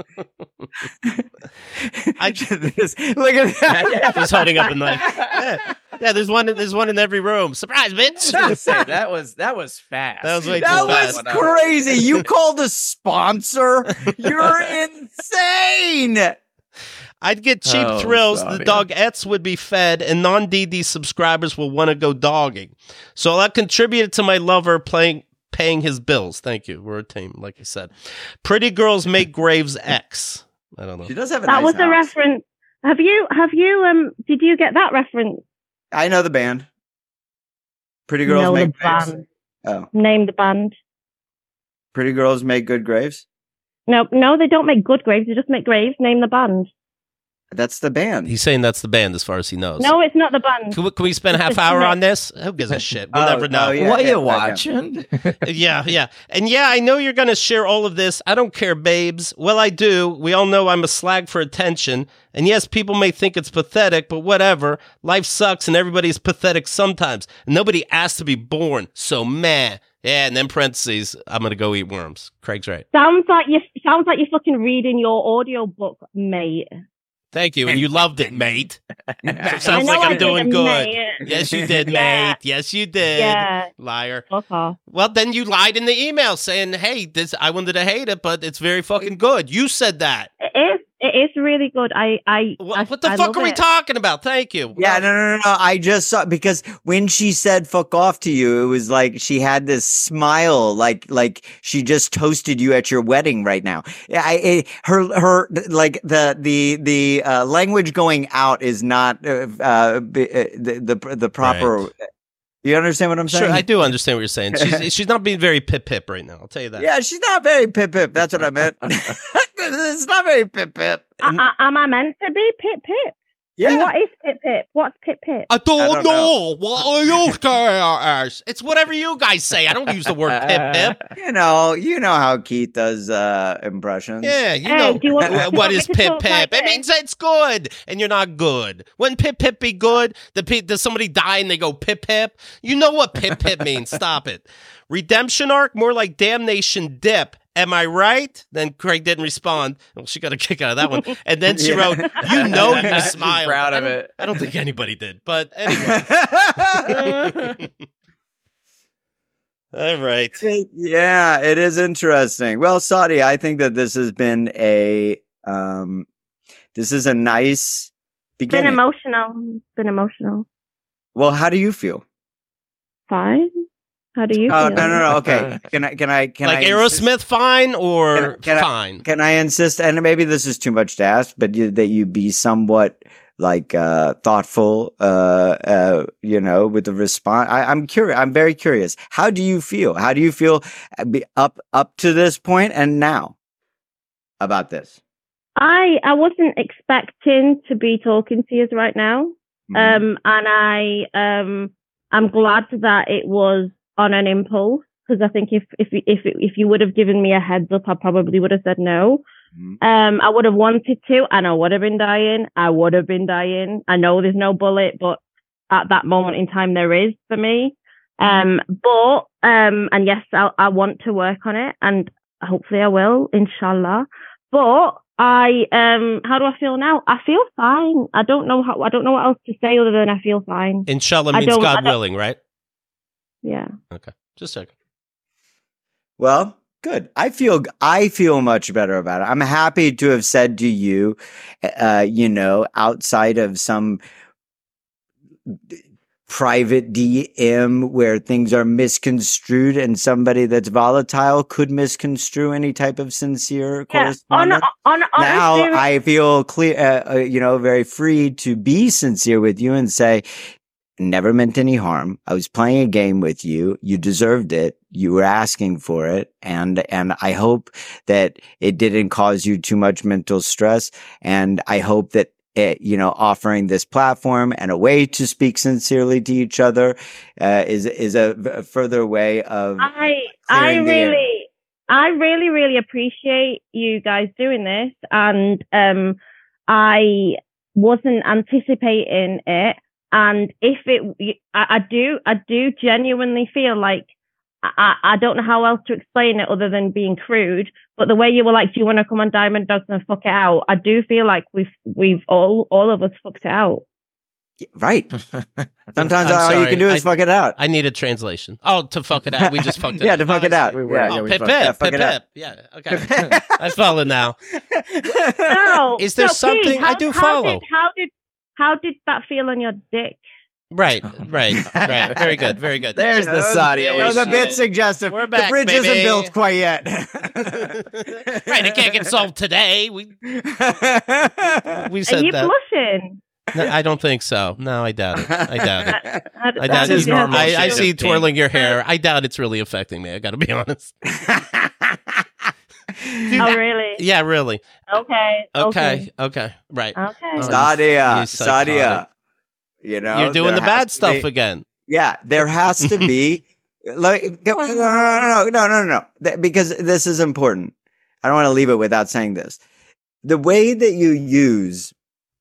I just look at that. He's holding up a knife. Yeah, there's one in every room. Surprise, bitch. I was say, that was fast. That was way too fast. That was crazy. You called a sponsor? You're insane. I'd get cheap thrills. The dogettes would be fed, and non-DD subscribers will want to go dogging. So that contributed to my lover paying his bills. Thank you. We're a team, like I said. Pretty Girls Make Graves X. I don't know. She does have a that nice was house. a reference. Have you did you get that reference? I know the band. Pretty Girls Make Graves. Band. Oh. Name the band. Pretty Girls Make Good Graves? No, they don't make good graves. They just make graves. Name the band. That's the band. He's saying that's the band as far as he knows. No, it's not the band. Can we spend a half hour on this? Who gives a shit? We'll never know. What are you watching? Yeah. And yeah, I know you're going to share all of this. I don't care, babes. Well, I do. We all know I'm a slag for attention. And yes, people may think it's pathetic, but whatever. Life sucks and everybody's pathetic sometimes. And nobody asked to be born. So, man. Yeah, and then parentheses, I'm going to go eat worms. Craig's right. Sounds like you're fucking reading your audio book, mate. Thank you, and you loved it, mate. So sounds like I'm doing good. Mate. Yes, you did, mate. Yes, you did. Yeah. Liar. Okay. Well, then you lied in the email saying, hey, I wanted to hate it, but it's very fucking good. You said that. It It is really good. What the fuck are we talking about? Thank you. Yeah, no. I just saw, because when she said "fuck off" to you, it was like she had this smile, like she just toasted you at your wedding right now. Her like the language going out is not the proper. Right. You understand what I'm saying? Sure, I do understand what you're saying. She's not being very pip right now. I'll tell you that. Yeah, she's not very pip. That's what I meant. It's not very pip. Am I meant to be pip? Yeah. And what is pip? What's pip? I don't know. What are you guys? It's whatever you guys say. I don't use the word pip. You know how Keith does impressions. Yeah, you know do you want what me is to pip? talk like It this? means it's good, and you're not good. When pip be good, does somebody die and they go pip? You know what pip means. Stop it. Redemption arc, more like damnation dip. Am I right? Then Craig didn't respond. Well, she got a kick out of that one. And then she wrote, "You know you She's smile." proud of it. I don't think anybody did, but anyway. All right. Yeah, it is interesting. Well, Saudi, I think that this has been this is a nice beginning. Been emotional. Well, how do you feel? Fine. How do you Oh, feel? no. Okay. Can I Like insist- Aerosmith, fine or Can I- fine? Can I insist, and maybe this is too much to ask, but that you be somewhat like thoughtful, with the response. I'm curious. I'm very curious. How do you feel? How do you feel up to this point and now about this? I wasn't expecting to be talking to you right now. Mhm. And I'm glad that it was on an impulse, because I think if you would have given me a heads up, I probably would have said no. Mhm. I would have wanted to, and I would have been dying. I know there's no bullet, but at that moment in time, there is for me. And yes, I want to work on it, and hopefully I will, inshallah. But how do I feel now? I feel fine. I don't know what else to say other than I feel fine. Inshallah I means don't- God willing, right? Yeah. Okay. Just a second. Well, good. I feel much better about it. I'm happy to have said to you, outside of some private DM where things are misconstrued and somebody that's volatile could misconstrue any type of sincere correspondence. Now Honestly, I feel clear, very free to be sincere with you and say, never meant any harm. I was playing a game with you. You deserved it. You were asking for it. And I hope that it didn't cause you too much mental stress. And I hope that offering this platform and a way to speak sincerely to each other, is a further way of I clearing the air. really appreciate you guys doing this, and I wasn't anticipating it. And I do genuinely feel like I don't know how else to explain it other than being crude. But the way you were like, "Do you want to come on Diamond Dogs and fuck it out?" I do feel like we've all of us fucked it out. Right. Sometimes I'm all you sorry. can do is fuck it out. I need a translation. Oh, to fuck it out. We just fucked it Yeah, out. to fuck it out. we were. Yeah. Oh, we pip, fucked- yeah, pip, fuck pip, it out. pip. Yeah, okay. I follow now. No, Is there Pete, something I do follow? How did that feel on your dick? Right. Very good. There's the Saudi. That was a bit suggestive. We're back, the bridge baby. isn't built quite yet. Right, it can't get solved today. We Are said you that. blushing? No, I don't think so. No, I doubt it. I doubt That's his it. normal I shit. see you twirling your hair. I doubt it's really affecting me. I got to be honest. Oh, really? Yeah, really. Okay. Okay. Right. Okay. Oh, Sadia, you psychotic. Sadia. You're doing the there has bad to stuff be- again. Yeah, there has to be. No. Because this is important. I don't want to leave it without saying this. The way that you use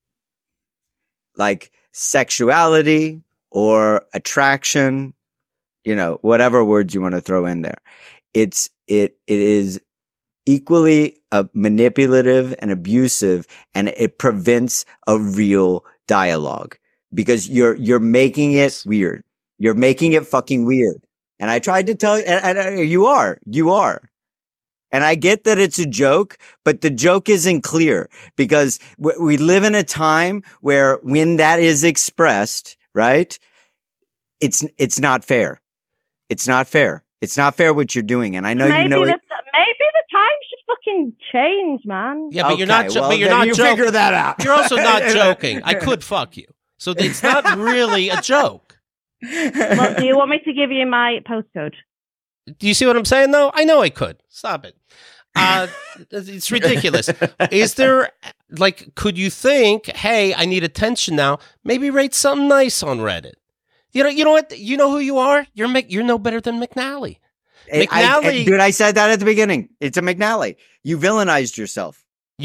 like sexuality or attraction, whatever words you want to throw in there, it is equally manipulative and abusive, and it prevents a real dialogue because you're making it weird. You're making it fucking weird. And I tried to tell you, and you are. And I get that it's a joke, but the joke isn't clear because we live in a time where when that is expressed, right? It's not fair. It's not fair. It's not fair what you're doing. And I know maybe you know maybe the times should fucking change, man. Yeah, but you're not. well, But you're then not you joking. figure that out. You're also not joking. I could fuck you, so it's not really a joke. Well, do you want me to give you my postcode? Do you see what I'm saying, though? I know I could. Stop it. It's ridiculous. Is there, like, could you think, hey, I need attention now? Maybe rate something nice on Reddit. You know what? You know who you are? You're no better than McNally. McNally, Dude, I said that at the beginning. It's a McNally. You villainized yourself.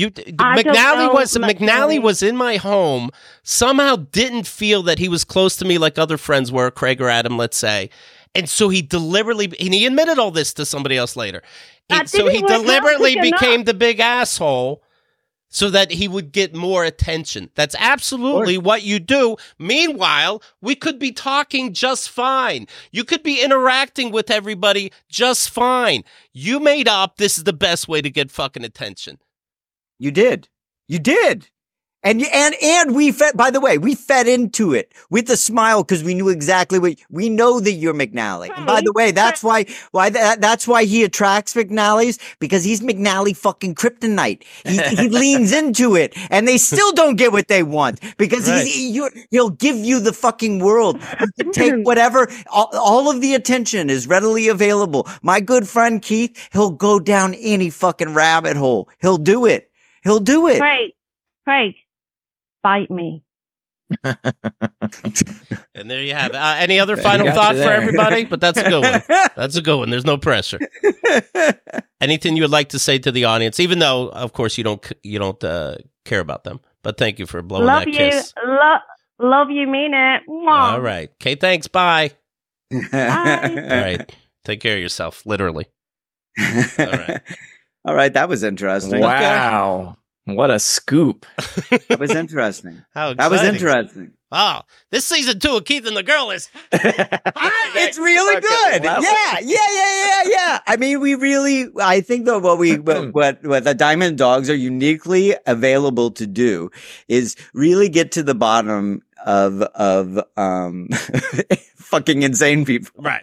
McNally was in my home. Somehow didn't feel that he was close to me like other friends were, Craig or Adam, let's say. And so he deliberately, and he admitted all this to somebody else later. So he deliberately became the big asshole so that he would get more attention. That's absolutely what you do. Meanwhile, we could be talking just fine. You could be interacting with everybody just fine. You made up this is the best way to get fucking attention. You did. And we fed, by the way, we fed into it with a smile because we knew exactly we know that you're McNally. And by the way, that's why he attracts McNally's because he's McNally fucking kryptonite. He leans into it and they still don't get what they want because he'll give you the fucking world. You can take whatever, all of the attention is readily available. My good friend Keith, he'll go down any fucking rabbit hole. He'll do it. Craig. Bite me. And there you have it. Any other final thought for everybody? But that's a good one. That's a good one. There's no pressure. Anything you would like to say to the audience, even though, of course, you don't care about them. But thank you for blowing that kiss. Love you, mean it. Mwah. All right. Okay, thanks. Bye. Bye. All right. Take care of yourself, literally. All right. All right. That was interesting. Wow. What a scoop. That was interesting. How that was exciting. interesting. Oh, this season 2 of Keith and the Girl is... It's really good. Yeah. I mean, I think that what the Diamond Dogs are uniquely available to do is really get to the bottom of fucking insane people. Right.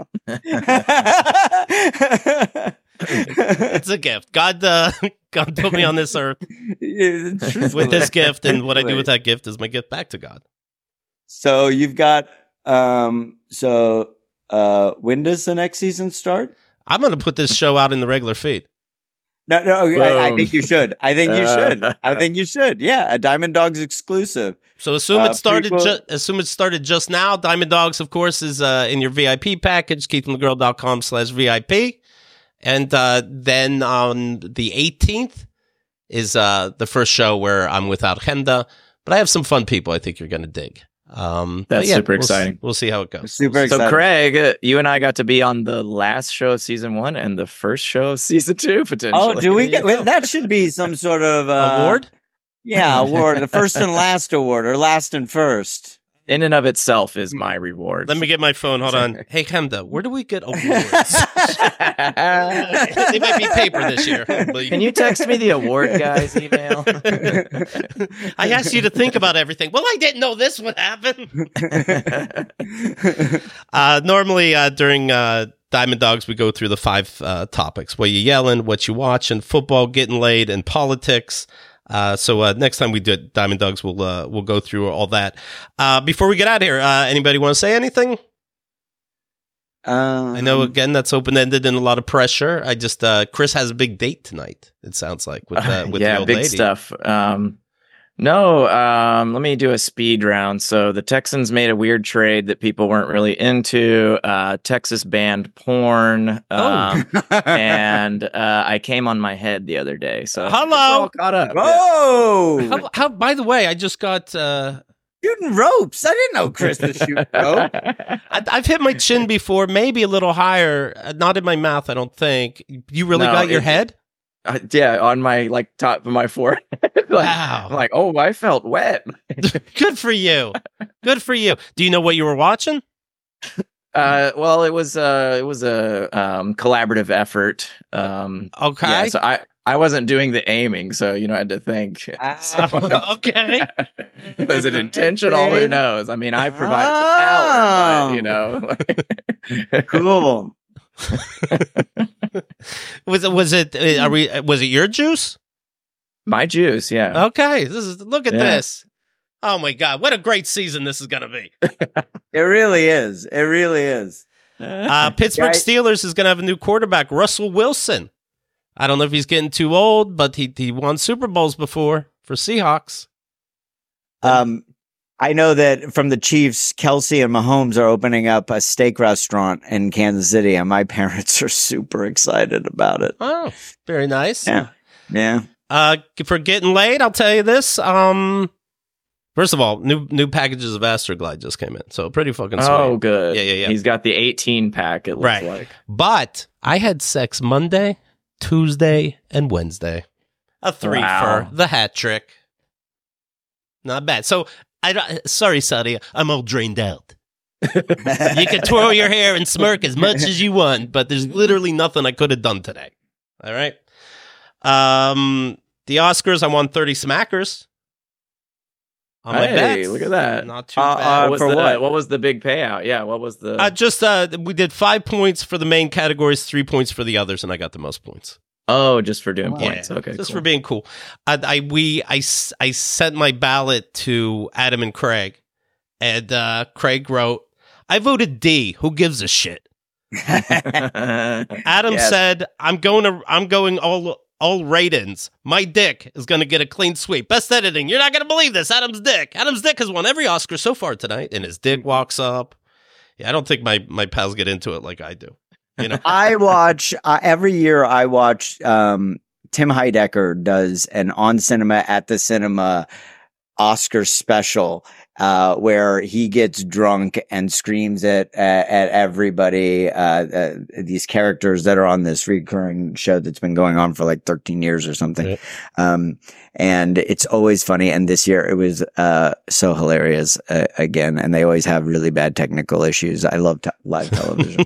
It's a gift. God put me on this earth with this gift, and what I do with that gift is my gift back to God. So you've got when does the next season start? I'm going to put this show out in the regular feed. No, I think you should. I think you should. Yeah, a Diamond Dogs exclusive. So assume it started just now. Diamond Dogs, of course, is in your VIP package, keithandthegirl.com/VIP. And then on the 18th is the first show where I'm without Hemda. But I have some fun people I think you're going to dig. That's super exciting. We'll see how it goes. Super exciting. So, Craig, you and I got to be on the last show of season 1 and the first show of season 2, potentially. Oh, do we get that? Should be some sort of award? Yeah, award. The first and last award, or last and first. In and of itself is my reward. Let me get my phone. Hold on. Hey, Hemda, where do we get awards? They might be paper this year. Can you text me the award guy's email? I asked you to think about everything. Well, I didn't know this would happen. Normally, during Diamond Dogs, we go through the 5 topics: what you yelling, what you watching, football, getting laid, and politics. So next time we do it, Diamond Dogs, we'll go through all that. Before we get out of here, anybody want to say anything? I know, again, that's open-ended and a lot of pressure. I just Chris has a big date tonight, it sounds like, with the old big lady. Stuff. Let me do a speed round. So the Texans made a weird trade that people weren't really into. Texas banned porn. And I came on my head the other day. So hello, all caught up. Whoa! How? By the way, I just got shooting ropes. I didn't know Chris was shooting ropes. I've hit my chin before, maybe a little higher. Not in my mouth, I don't think. You really got your head? Yeah, on my top of my forehead. Wow! I'm like, oh, I felt wet. Good for you. Good for you. Do you know what you were watching? Well, it was a collaborative effort. Okay. Yeah, so I wasn't doing the aiming, so I had to think. Okay. Was it intentional? Who knows? I mean, I provided the power, but Cool. Was it your juice? My juice, yeah. Okay. Look at Yeah. this. Oh my God. What a great season this is gonna be. It really is. It really is. Pittsburgh Right. Steelers is gonna have a new quarterback, Russell Wilson. I don't know if he's getting too old, but he won Super Bowls before for Seahawks. I know that from the Chiefs, Kelsey and Mahomes are opening up a steak restaurant in Kansas City, and my parents are super excited about it. Oh, very nice. Yeah. Yeah. For getting late, I'll tell you this. First of all, new packages of Astroglide just came in, so pretty fucking sweet. Oh, good. Yeah. He's got the 18 pack. It looks Right. like. But I had sex Monday, Tuesday, and Wednesday. A three Wow. for the hat trick. Not bad. So sorry, Saudi, I'm all drained out. You can twirl your hair and smirk as much as you want, but there's literally nothing I could have done today. All right. The Oscars, I won 30 smackers. On my bets. Look at that. Not too bad. What was the big payout? Yeah, what was the... We did 5 points for the main categories, 3 points for the others, and I got the most points. Oh, just for doing points. Yeah, Okay, just cool. for being cool. I sent my ballot to Adam and Craig, and Craig wrote, "I voted D. Who gives a shit?" Adam said, "I'm going all rate-ins. My dick is going to get a clean sweep. Best editing. You're not going to believe this. Adam's dick has won every Oscar so far tonight, and his dick walks up. Yeah, I don't think my pals get into it like I do. I watch every year. I watch Tim Heidecker does an On Cinema at the Cinema Oscar special where he gets drunk and screams at everybody. These characters that are on this recurring show that's been going on for like 13 years or something. Yeah. And it's always funny. And this year it was so hilarious again. And they always have really bad technical issues. I love live television.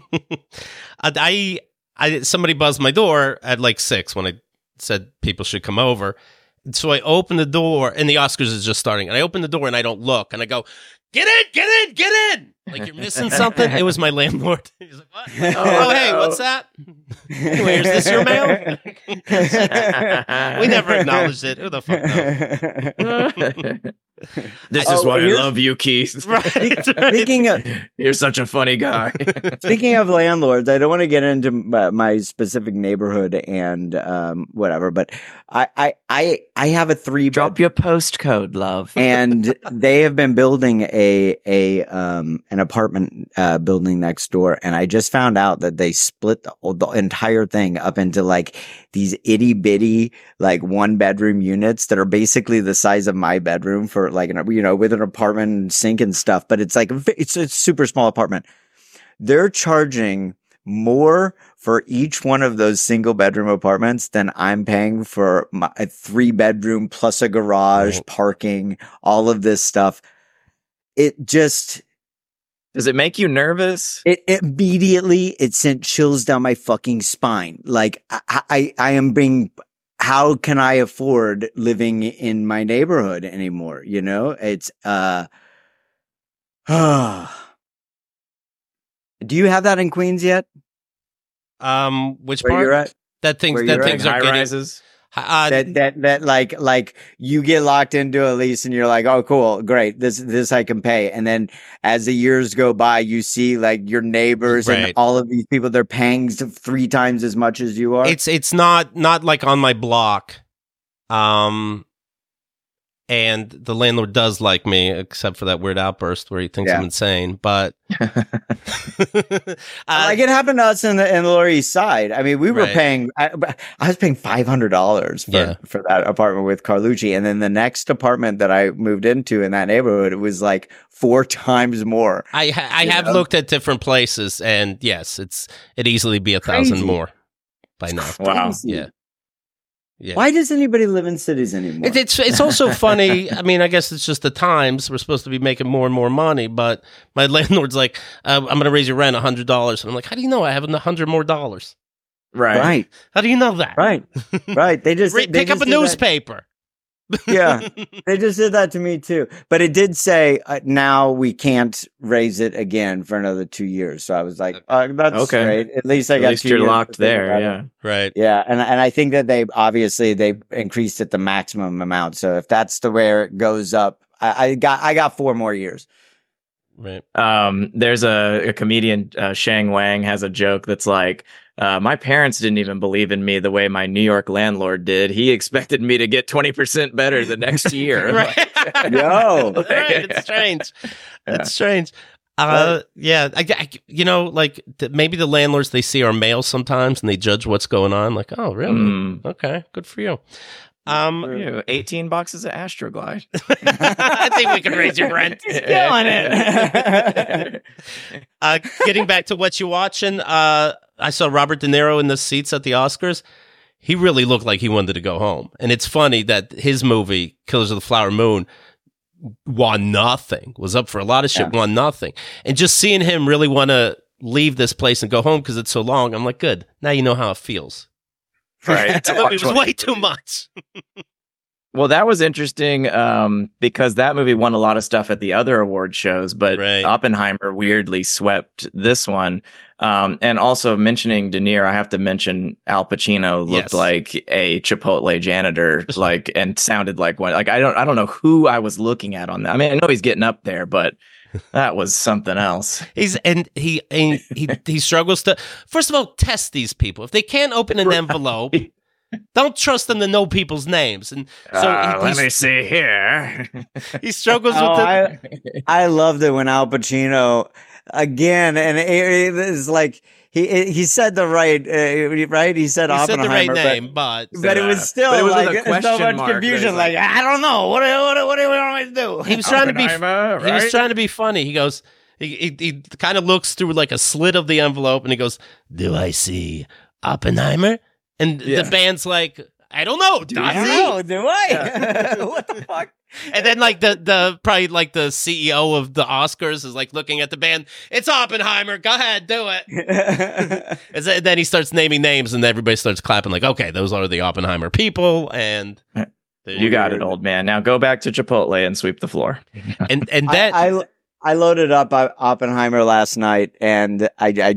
Somebody buzzed my door at like 6 when I said people should come over. So I open the door, and the Oscars is just starting. And I open the door, and I don't look. And I go, get in! Like, you're missing something? It was my landlord. He's like, what? Oh, hey, what's that? Anyway, is this your mail? We never acknowledged it. Who the fuck knows? This is why I love you, Keith. Right. Speaking of, You're such a funny guy. speaking of landlords, I don't want to get into my specific neighborhood and whatever, but I have a 3 Drop your postcode, love. and they have been building an apartment building next door, and I just found out that they split the entire thing up into like these itty bitty like 1-bedroom units that are basically the size of my bedroom for like with an apartment and sink and stuff, but it's like it's a super small apartment. They're charging more for each one of those single bedroom apartments than I'm paying for a 3-bedroom plus a garage, parking, all of this stuff. It just... Does it make you nervous? It immediately sent chills down my fucking spine. Like I am being, how can I afford living in my neighborhood anymore? It's, do you have that in Queens yet? Which Where part? you're at? That things Where you're at? are High getting rises? That like you get locked into a lease and you're like, oh, cool, great. This I can pay. And then as the years go by, you see like your neighbors and all of these people, they're paying 3 times as much as you are. It's not like on my block. And the landlord does like me, except for that weird outburst where he thinks I'm insane. But like it happened to us in the Lower East Side. I mean, we were paying. I was paying $500 for that apartment with Carlucci, and then the next apartment that I moved into in that neighborhood, it was like 4 times more. I have looked at different places, and yes, it'd easily be 1,000 more by now. Wow. Yeah. Yeah. Why does anybody live in cities anymore? It's also funny. I mean, I guess it's just the times. We're supposed to be making more and more money, but my landlord's like, I'm going to raise your rent $100. And I'm like, how do you know I have $100 more dollars? Right. How do you know that? Right. They just Pick up a newspaper. Yeah, they just did that to me too. But it did say now we can't raise it again for another 2 years. So I was like, that's great. At least I got 2 years. You're locked there. Yeah. Right. Yeah, and I think that they increased it the maximum amount. So if that's the where it goes up, I got 4 more years. Right. There's a comedian, Shang Wang, has a joke that's like, my parents didn't even believe in me the way my New York landlord did. He expected me to get 20% better the next year. Right. Yo. Right. It's strange. It's strange. Yeah. Maybe the landlords they see our mail sometimes and they judge what's going on. Like, oh, really? Okay. Good for you. 18 boxes of Astroglide. I think we can raise your rent. Killing it. Getting back to what you're watching, I saw Robert De Niro in the seats at the Oscars. He really looked like he wanted to go home. And it's funny that his movie, Killers of the Flower Moon, won nothing, was up for a lot of shit, won nothing. And just seeing him really want to leave this place and go home because it's so long, I'm like, good. Now you know how it feels. Right. It was way too much. Well, that was interesting because that movie won a lot of stuff at the other award shows, but Oppenheimer weirdly swept this one. And also mentioning De Niro, I have to mention Al Pacino looked like a Chipotle janitor, and sounded like one. Like I don't know who I was looking at on that. I mean, I know he's getting up there, but that was something else. He struggles to, first of all, test these people. If they can't open an envelope, don't trust them to know people's names. And so let me see here. He struggles with it. I loved it when Al Pacino again, and it is like he said the right. He said Oppenheimer, said the right name, but it was still like so much confusion. Like I don't know what do we always do. He was trying to be. Right? He was trying to be funny. He goes. He kind of looks through like a slit of the envelope, and he goes, "Do I see Oppenheimer?" And the band's like, I don't know. Do I? Yeah. What the fuck? And then like the probably like the CEO of the Oscars is like looking at the band. It's Oppenheimer. Go ahead, do it. And then he starts naming names, and everybody starts clapping. Like, okay, those are the Oppenheimer people. And you got it, old man. Now go back to Chipotle and sweep the floor. and that I loaded up Oppenheimer last night, and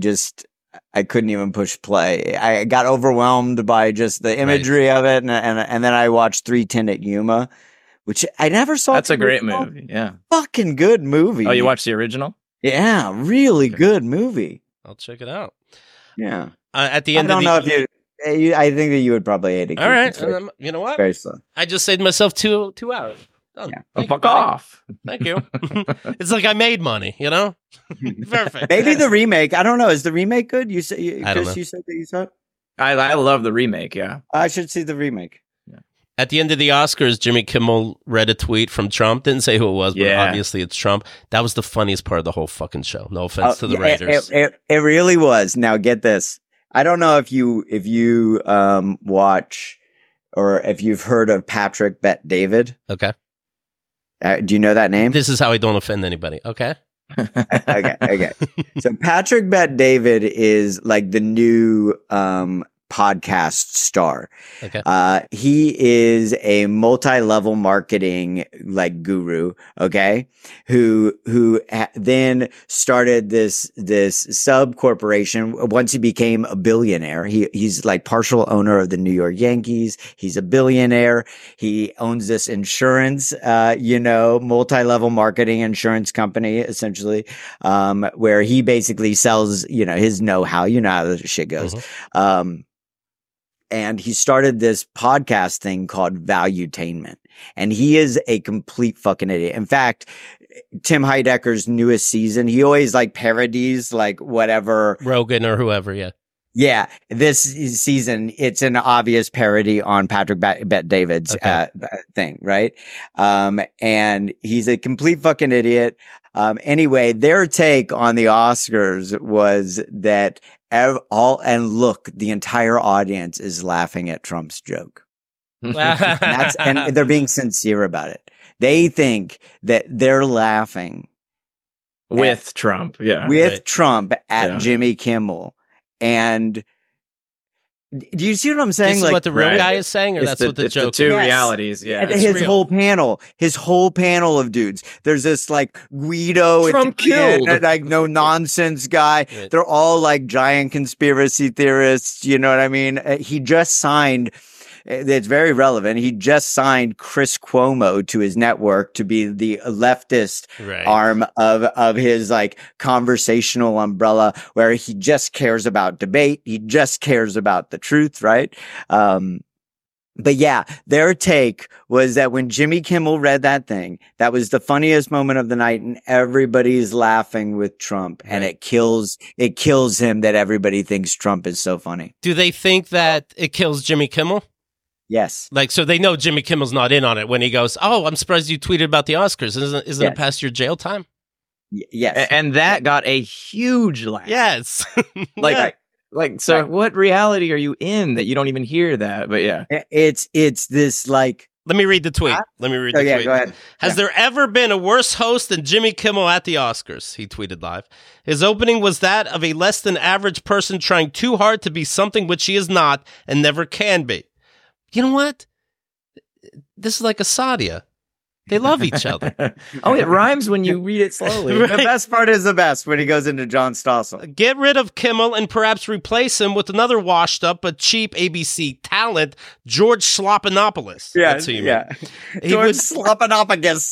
I couldn't even push play. I got overwhelmed by just the imagery of it, and then I watched 3:10 at Yuma, which I never saw. That's a great movie. Yeah, fucking good movie. Oh, you watched the original? Yeah, really good movie. I'll check it out. Yeah. At the end, I don't know if you. I think that you would probably hate it. All right, you know what? Very slow. I just saved myself 2 hours. Done. Yeah. Fuck off. Thank you. It's like I made money, you know? Perfect. Maybe the remake. I don't know. Is the remake good? You said I don't know. You said that you saw it? I love the remake, yeah. I should see the remake. Yeah. At the end of the Oscars, Jimmy Kimmel read a tweet from Trump. Didn't say who it was, but obviously it's Trump. That was the funniest part of the whole fucking show. No offense to the Raiders. It really was. Now get this. I don't know if you watch or if you've heard of Patrick Bet-David. Okay. Do you know that name? This is how I don't offend anybody. Okay. Okay. So Patrick Bet-David is like the new podcast star. Okay. He is a multi-level marketing like guru, okay? Who then started this sub corporation once he became a billionaire. He's like partial owner of the New York Yankees. He's a billionaire. He owns this insurance, multi-level marketing insurance company essentially, where he basically sells, his know-how. You know how the shit goes. Mm-hmm. And he started this podcast thing called Valuetainment. And he is a complete fucking idiot. In fact, Tim Heidecker's newest season, he always like parodies like whatever. Rogan or whoever, yeah. Yeah. This season, it's an obvious parody on Patrick Bet-David's thing, right? And he's a complete fucking idiot. Anyway, their take on the Oscars was that the entire audience is laughing at Trump's joke. And they're being sincere about it. They think that they're laughing with Trump, with Trump at Yeah. Jimmy Kimmel. And do you see what I'm saying? This is what the real guy is saying, or that's what the joke two is? realities. Yeah, And it's his real. whole panel of dudes. There's this like Guido, at Trump the end, killed. like no nonsense guy. Right. They're all like giant conspiracy theorists. You know what I mean? He just signed. It's very relevant. He just signed Chris Cuomo to his network to be the leftist Right. arm of his like conversational umbrella, where he just cares about debate. He just cares about the truth, right? But yeah, their take was that when Jimmy Kimmel read that thing, that was the funniest moment of the night, and everybody's laughing with Trump, and it kills him that everybody thinks Trump is so funny. Do they think that it kills Jimmy Kimmel? Yes. Like, so they know Jimmy Kimmel's not in on it when he goes, "Oh, I'm surprised you tweeted about the Oscars. Isn't Yes. it past your jail time?" Yes. and that got a huge laugh. Yes. Like, Yeah. so what reality are you in that you don't even hear that? But yeah, It's this like. Let me read the tweet. Let me read the Oh yeah, tweet. go ahead. Has there ever been a worse host than Jimmy Kimmel at the Oscars? He tweeted live. His opening was that of a less than average person trying too hard to be something which he is not and never can be. You know what? This is like a Sadia. They love each other. oh, it rhymes when you read it slowly. Right. The best part is the best when he goes into John Stossel. Get rid of Kimmel and perhaps replace him with another washed up but cheap ABC talent, George Slopinopoulos. That's who you mean. He George would- Slopinopoulos.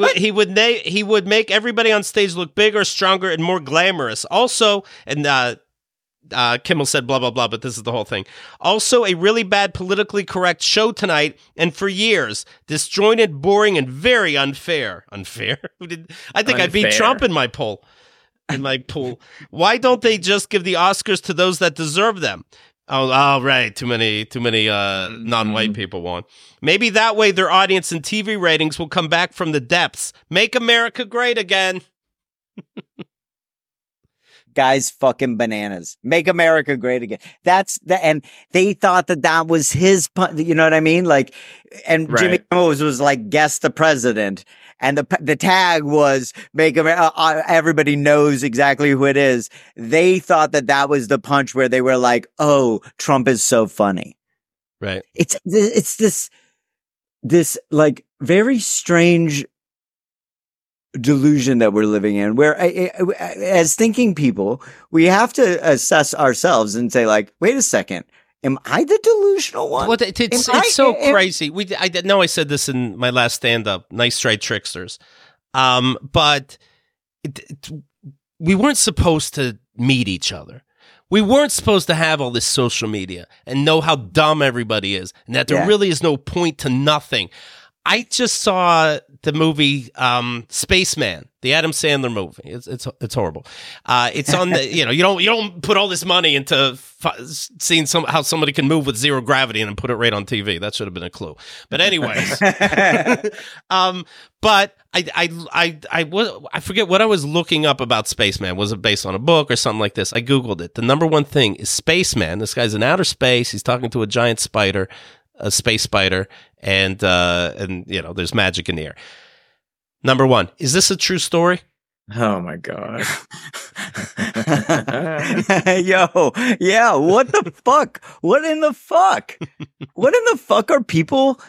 He would make everybody on stage look bigger, stronger, and more glamorous. Also, and Kimmel said blah blah blah, but this is the whole thing. Also, a really bad politically correct show tonight, and for years, disjointed, boring, and very unfair. Unfair? I think I beat Unfair. Trump in my poll. In my pool. Why don't they just give the Oscars to those that deserve them? Oh, right. Too many non-white people won. Maybe that way their audience and TV ratings will come back from the depths. Make America great again. Guy's fucking bananas. Make America great again. And they thought that was his, you know what I mean? Like, and Right. Jimmy Kimmel was like, guess the president. And the tag was make America, everybody knows exactly who it is. They thought that was the punch where they were like, oh, Trump is so funny. Right. It's this like very strange delusion that we're living in, where as thinking people, we have to assess ourselves and say, like, wait a second, am I the delusional one? Well, it's so crazy. I know I said this in my last stand-up, Nice Try Tricksters. But we weren't supposed to meet each other. We weren't supposed to have all this social media and know how dumb everybody is and that there really is no point to nothing. I just saw the movie Spaceman, the Adam Sandler movie. It's horrible. It's on the you don't put all this money into seeing how somebody can move with zero gravity and then put it right on TV. That should have been a clue. But anyways, but I forget what I was looking up about Spaceman. Was it based on a book or something like this? I googled it. The number one thing is Spaceman. This guy's in outer space. He's talking to a giant spider. A space spider, and there's magic in the air. Number one, is this a true story? Oh my god. Yo, yeah, what the fuck? What in the fuck? What in the fuck are people?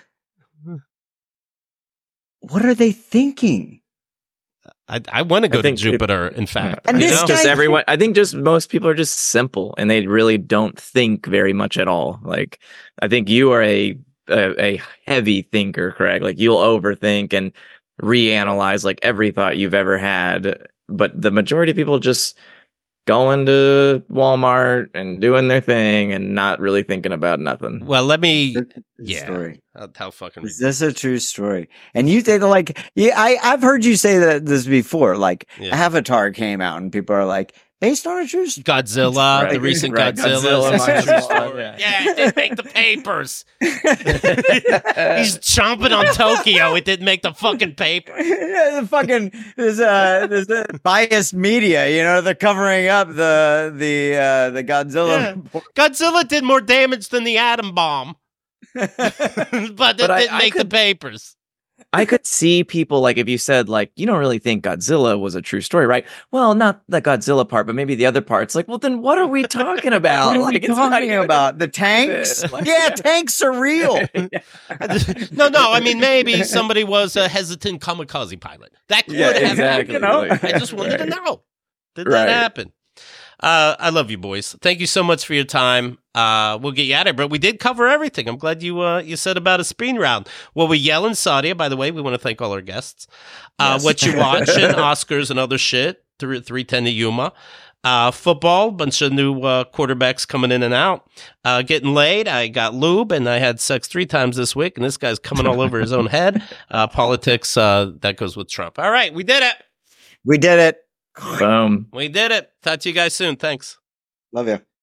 What are they thinking? I want to go to think Jupiter, in fact. And this just guy- everyone. I think just most people are just simple and they really don't think very much at all. Like, I think you are a heavy thinker, Craig. Like, you'll overthink and reanalyze like every thought you've ever had. But the majority of people just going to Walmart and doing their thing and not really thinking about nothing. Well, let me. Yeah. Story. How fucking. Is this a true story? And you think like, I've heard you say this before. Like, Avatar came out and people are like, based on a true story. Godzilla, Right. the recent Right. Godzilla. Godzilla, is a true my story. God, Yeah, it didn't make the papers. He's chomping on Tokyo. It didn't make the fucking paper. The fucking there's biased media, they're covering up the Godzilla. Godzilla did more damage than the atom bomb. but it didn't I make the papers. I could see people like if you said like you don't really think Godzilla was a true story, right? Well, not the Godzilla part, but maybe the other parts. Like, well, then what are we talking about? What are we Like, it's not talking even about? The tanks? Like- Yeah, tanks are real. No. I mean, maybe somebody was a hesitant kamikaze pilot. That could have exactly. happened. Like, I just wanted to know. Did Right. that happen? I love you, boys. Thank you so much for your time. We'll get you out of here, but we did cover everything. I'm glad you said about a speed round. Well, we yell in Saudi. By the way, we want to thank all our guests. Yes. What you watching, Oscars and other shit. 310 to Yuma. Football, bunch of new quarterbacks coming in and out. Getting laid. I got lube and I had sex 3 times this week, and this guy's coming all over his own head. Politics, that goes with Trump. All right, we did it. We did it. Boom. We did it. Talk to you guys soon. Thanks. Love you.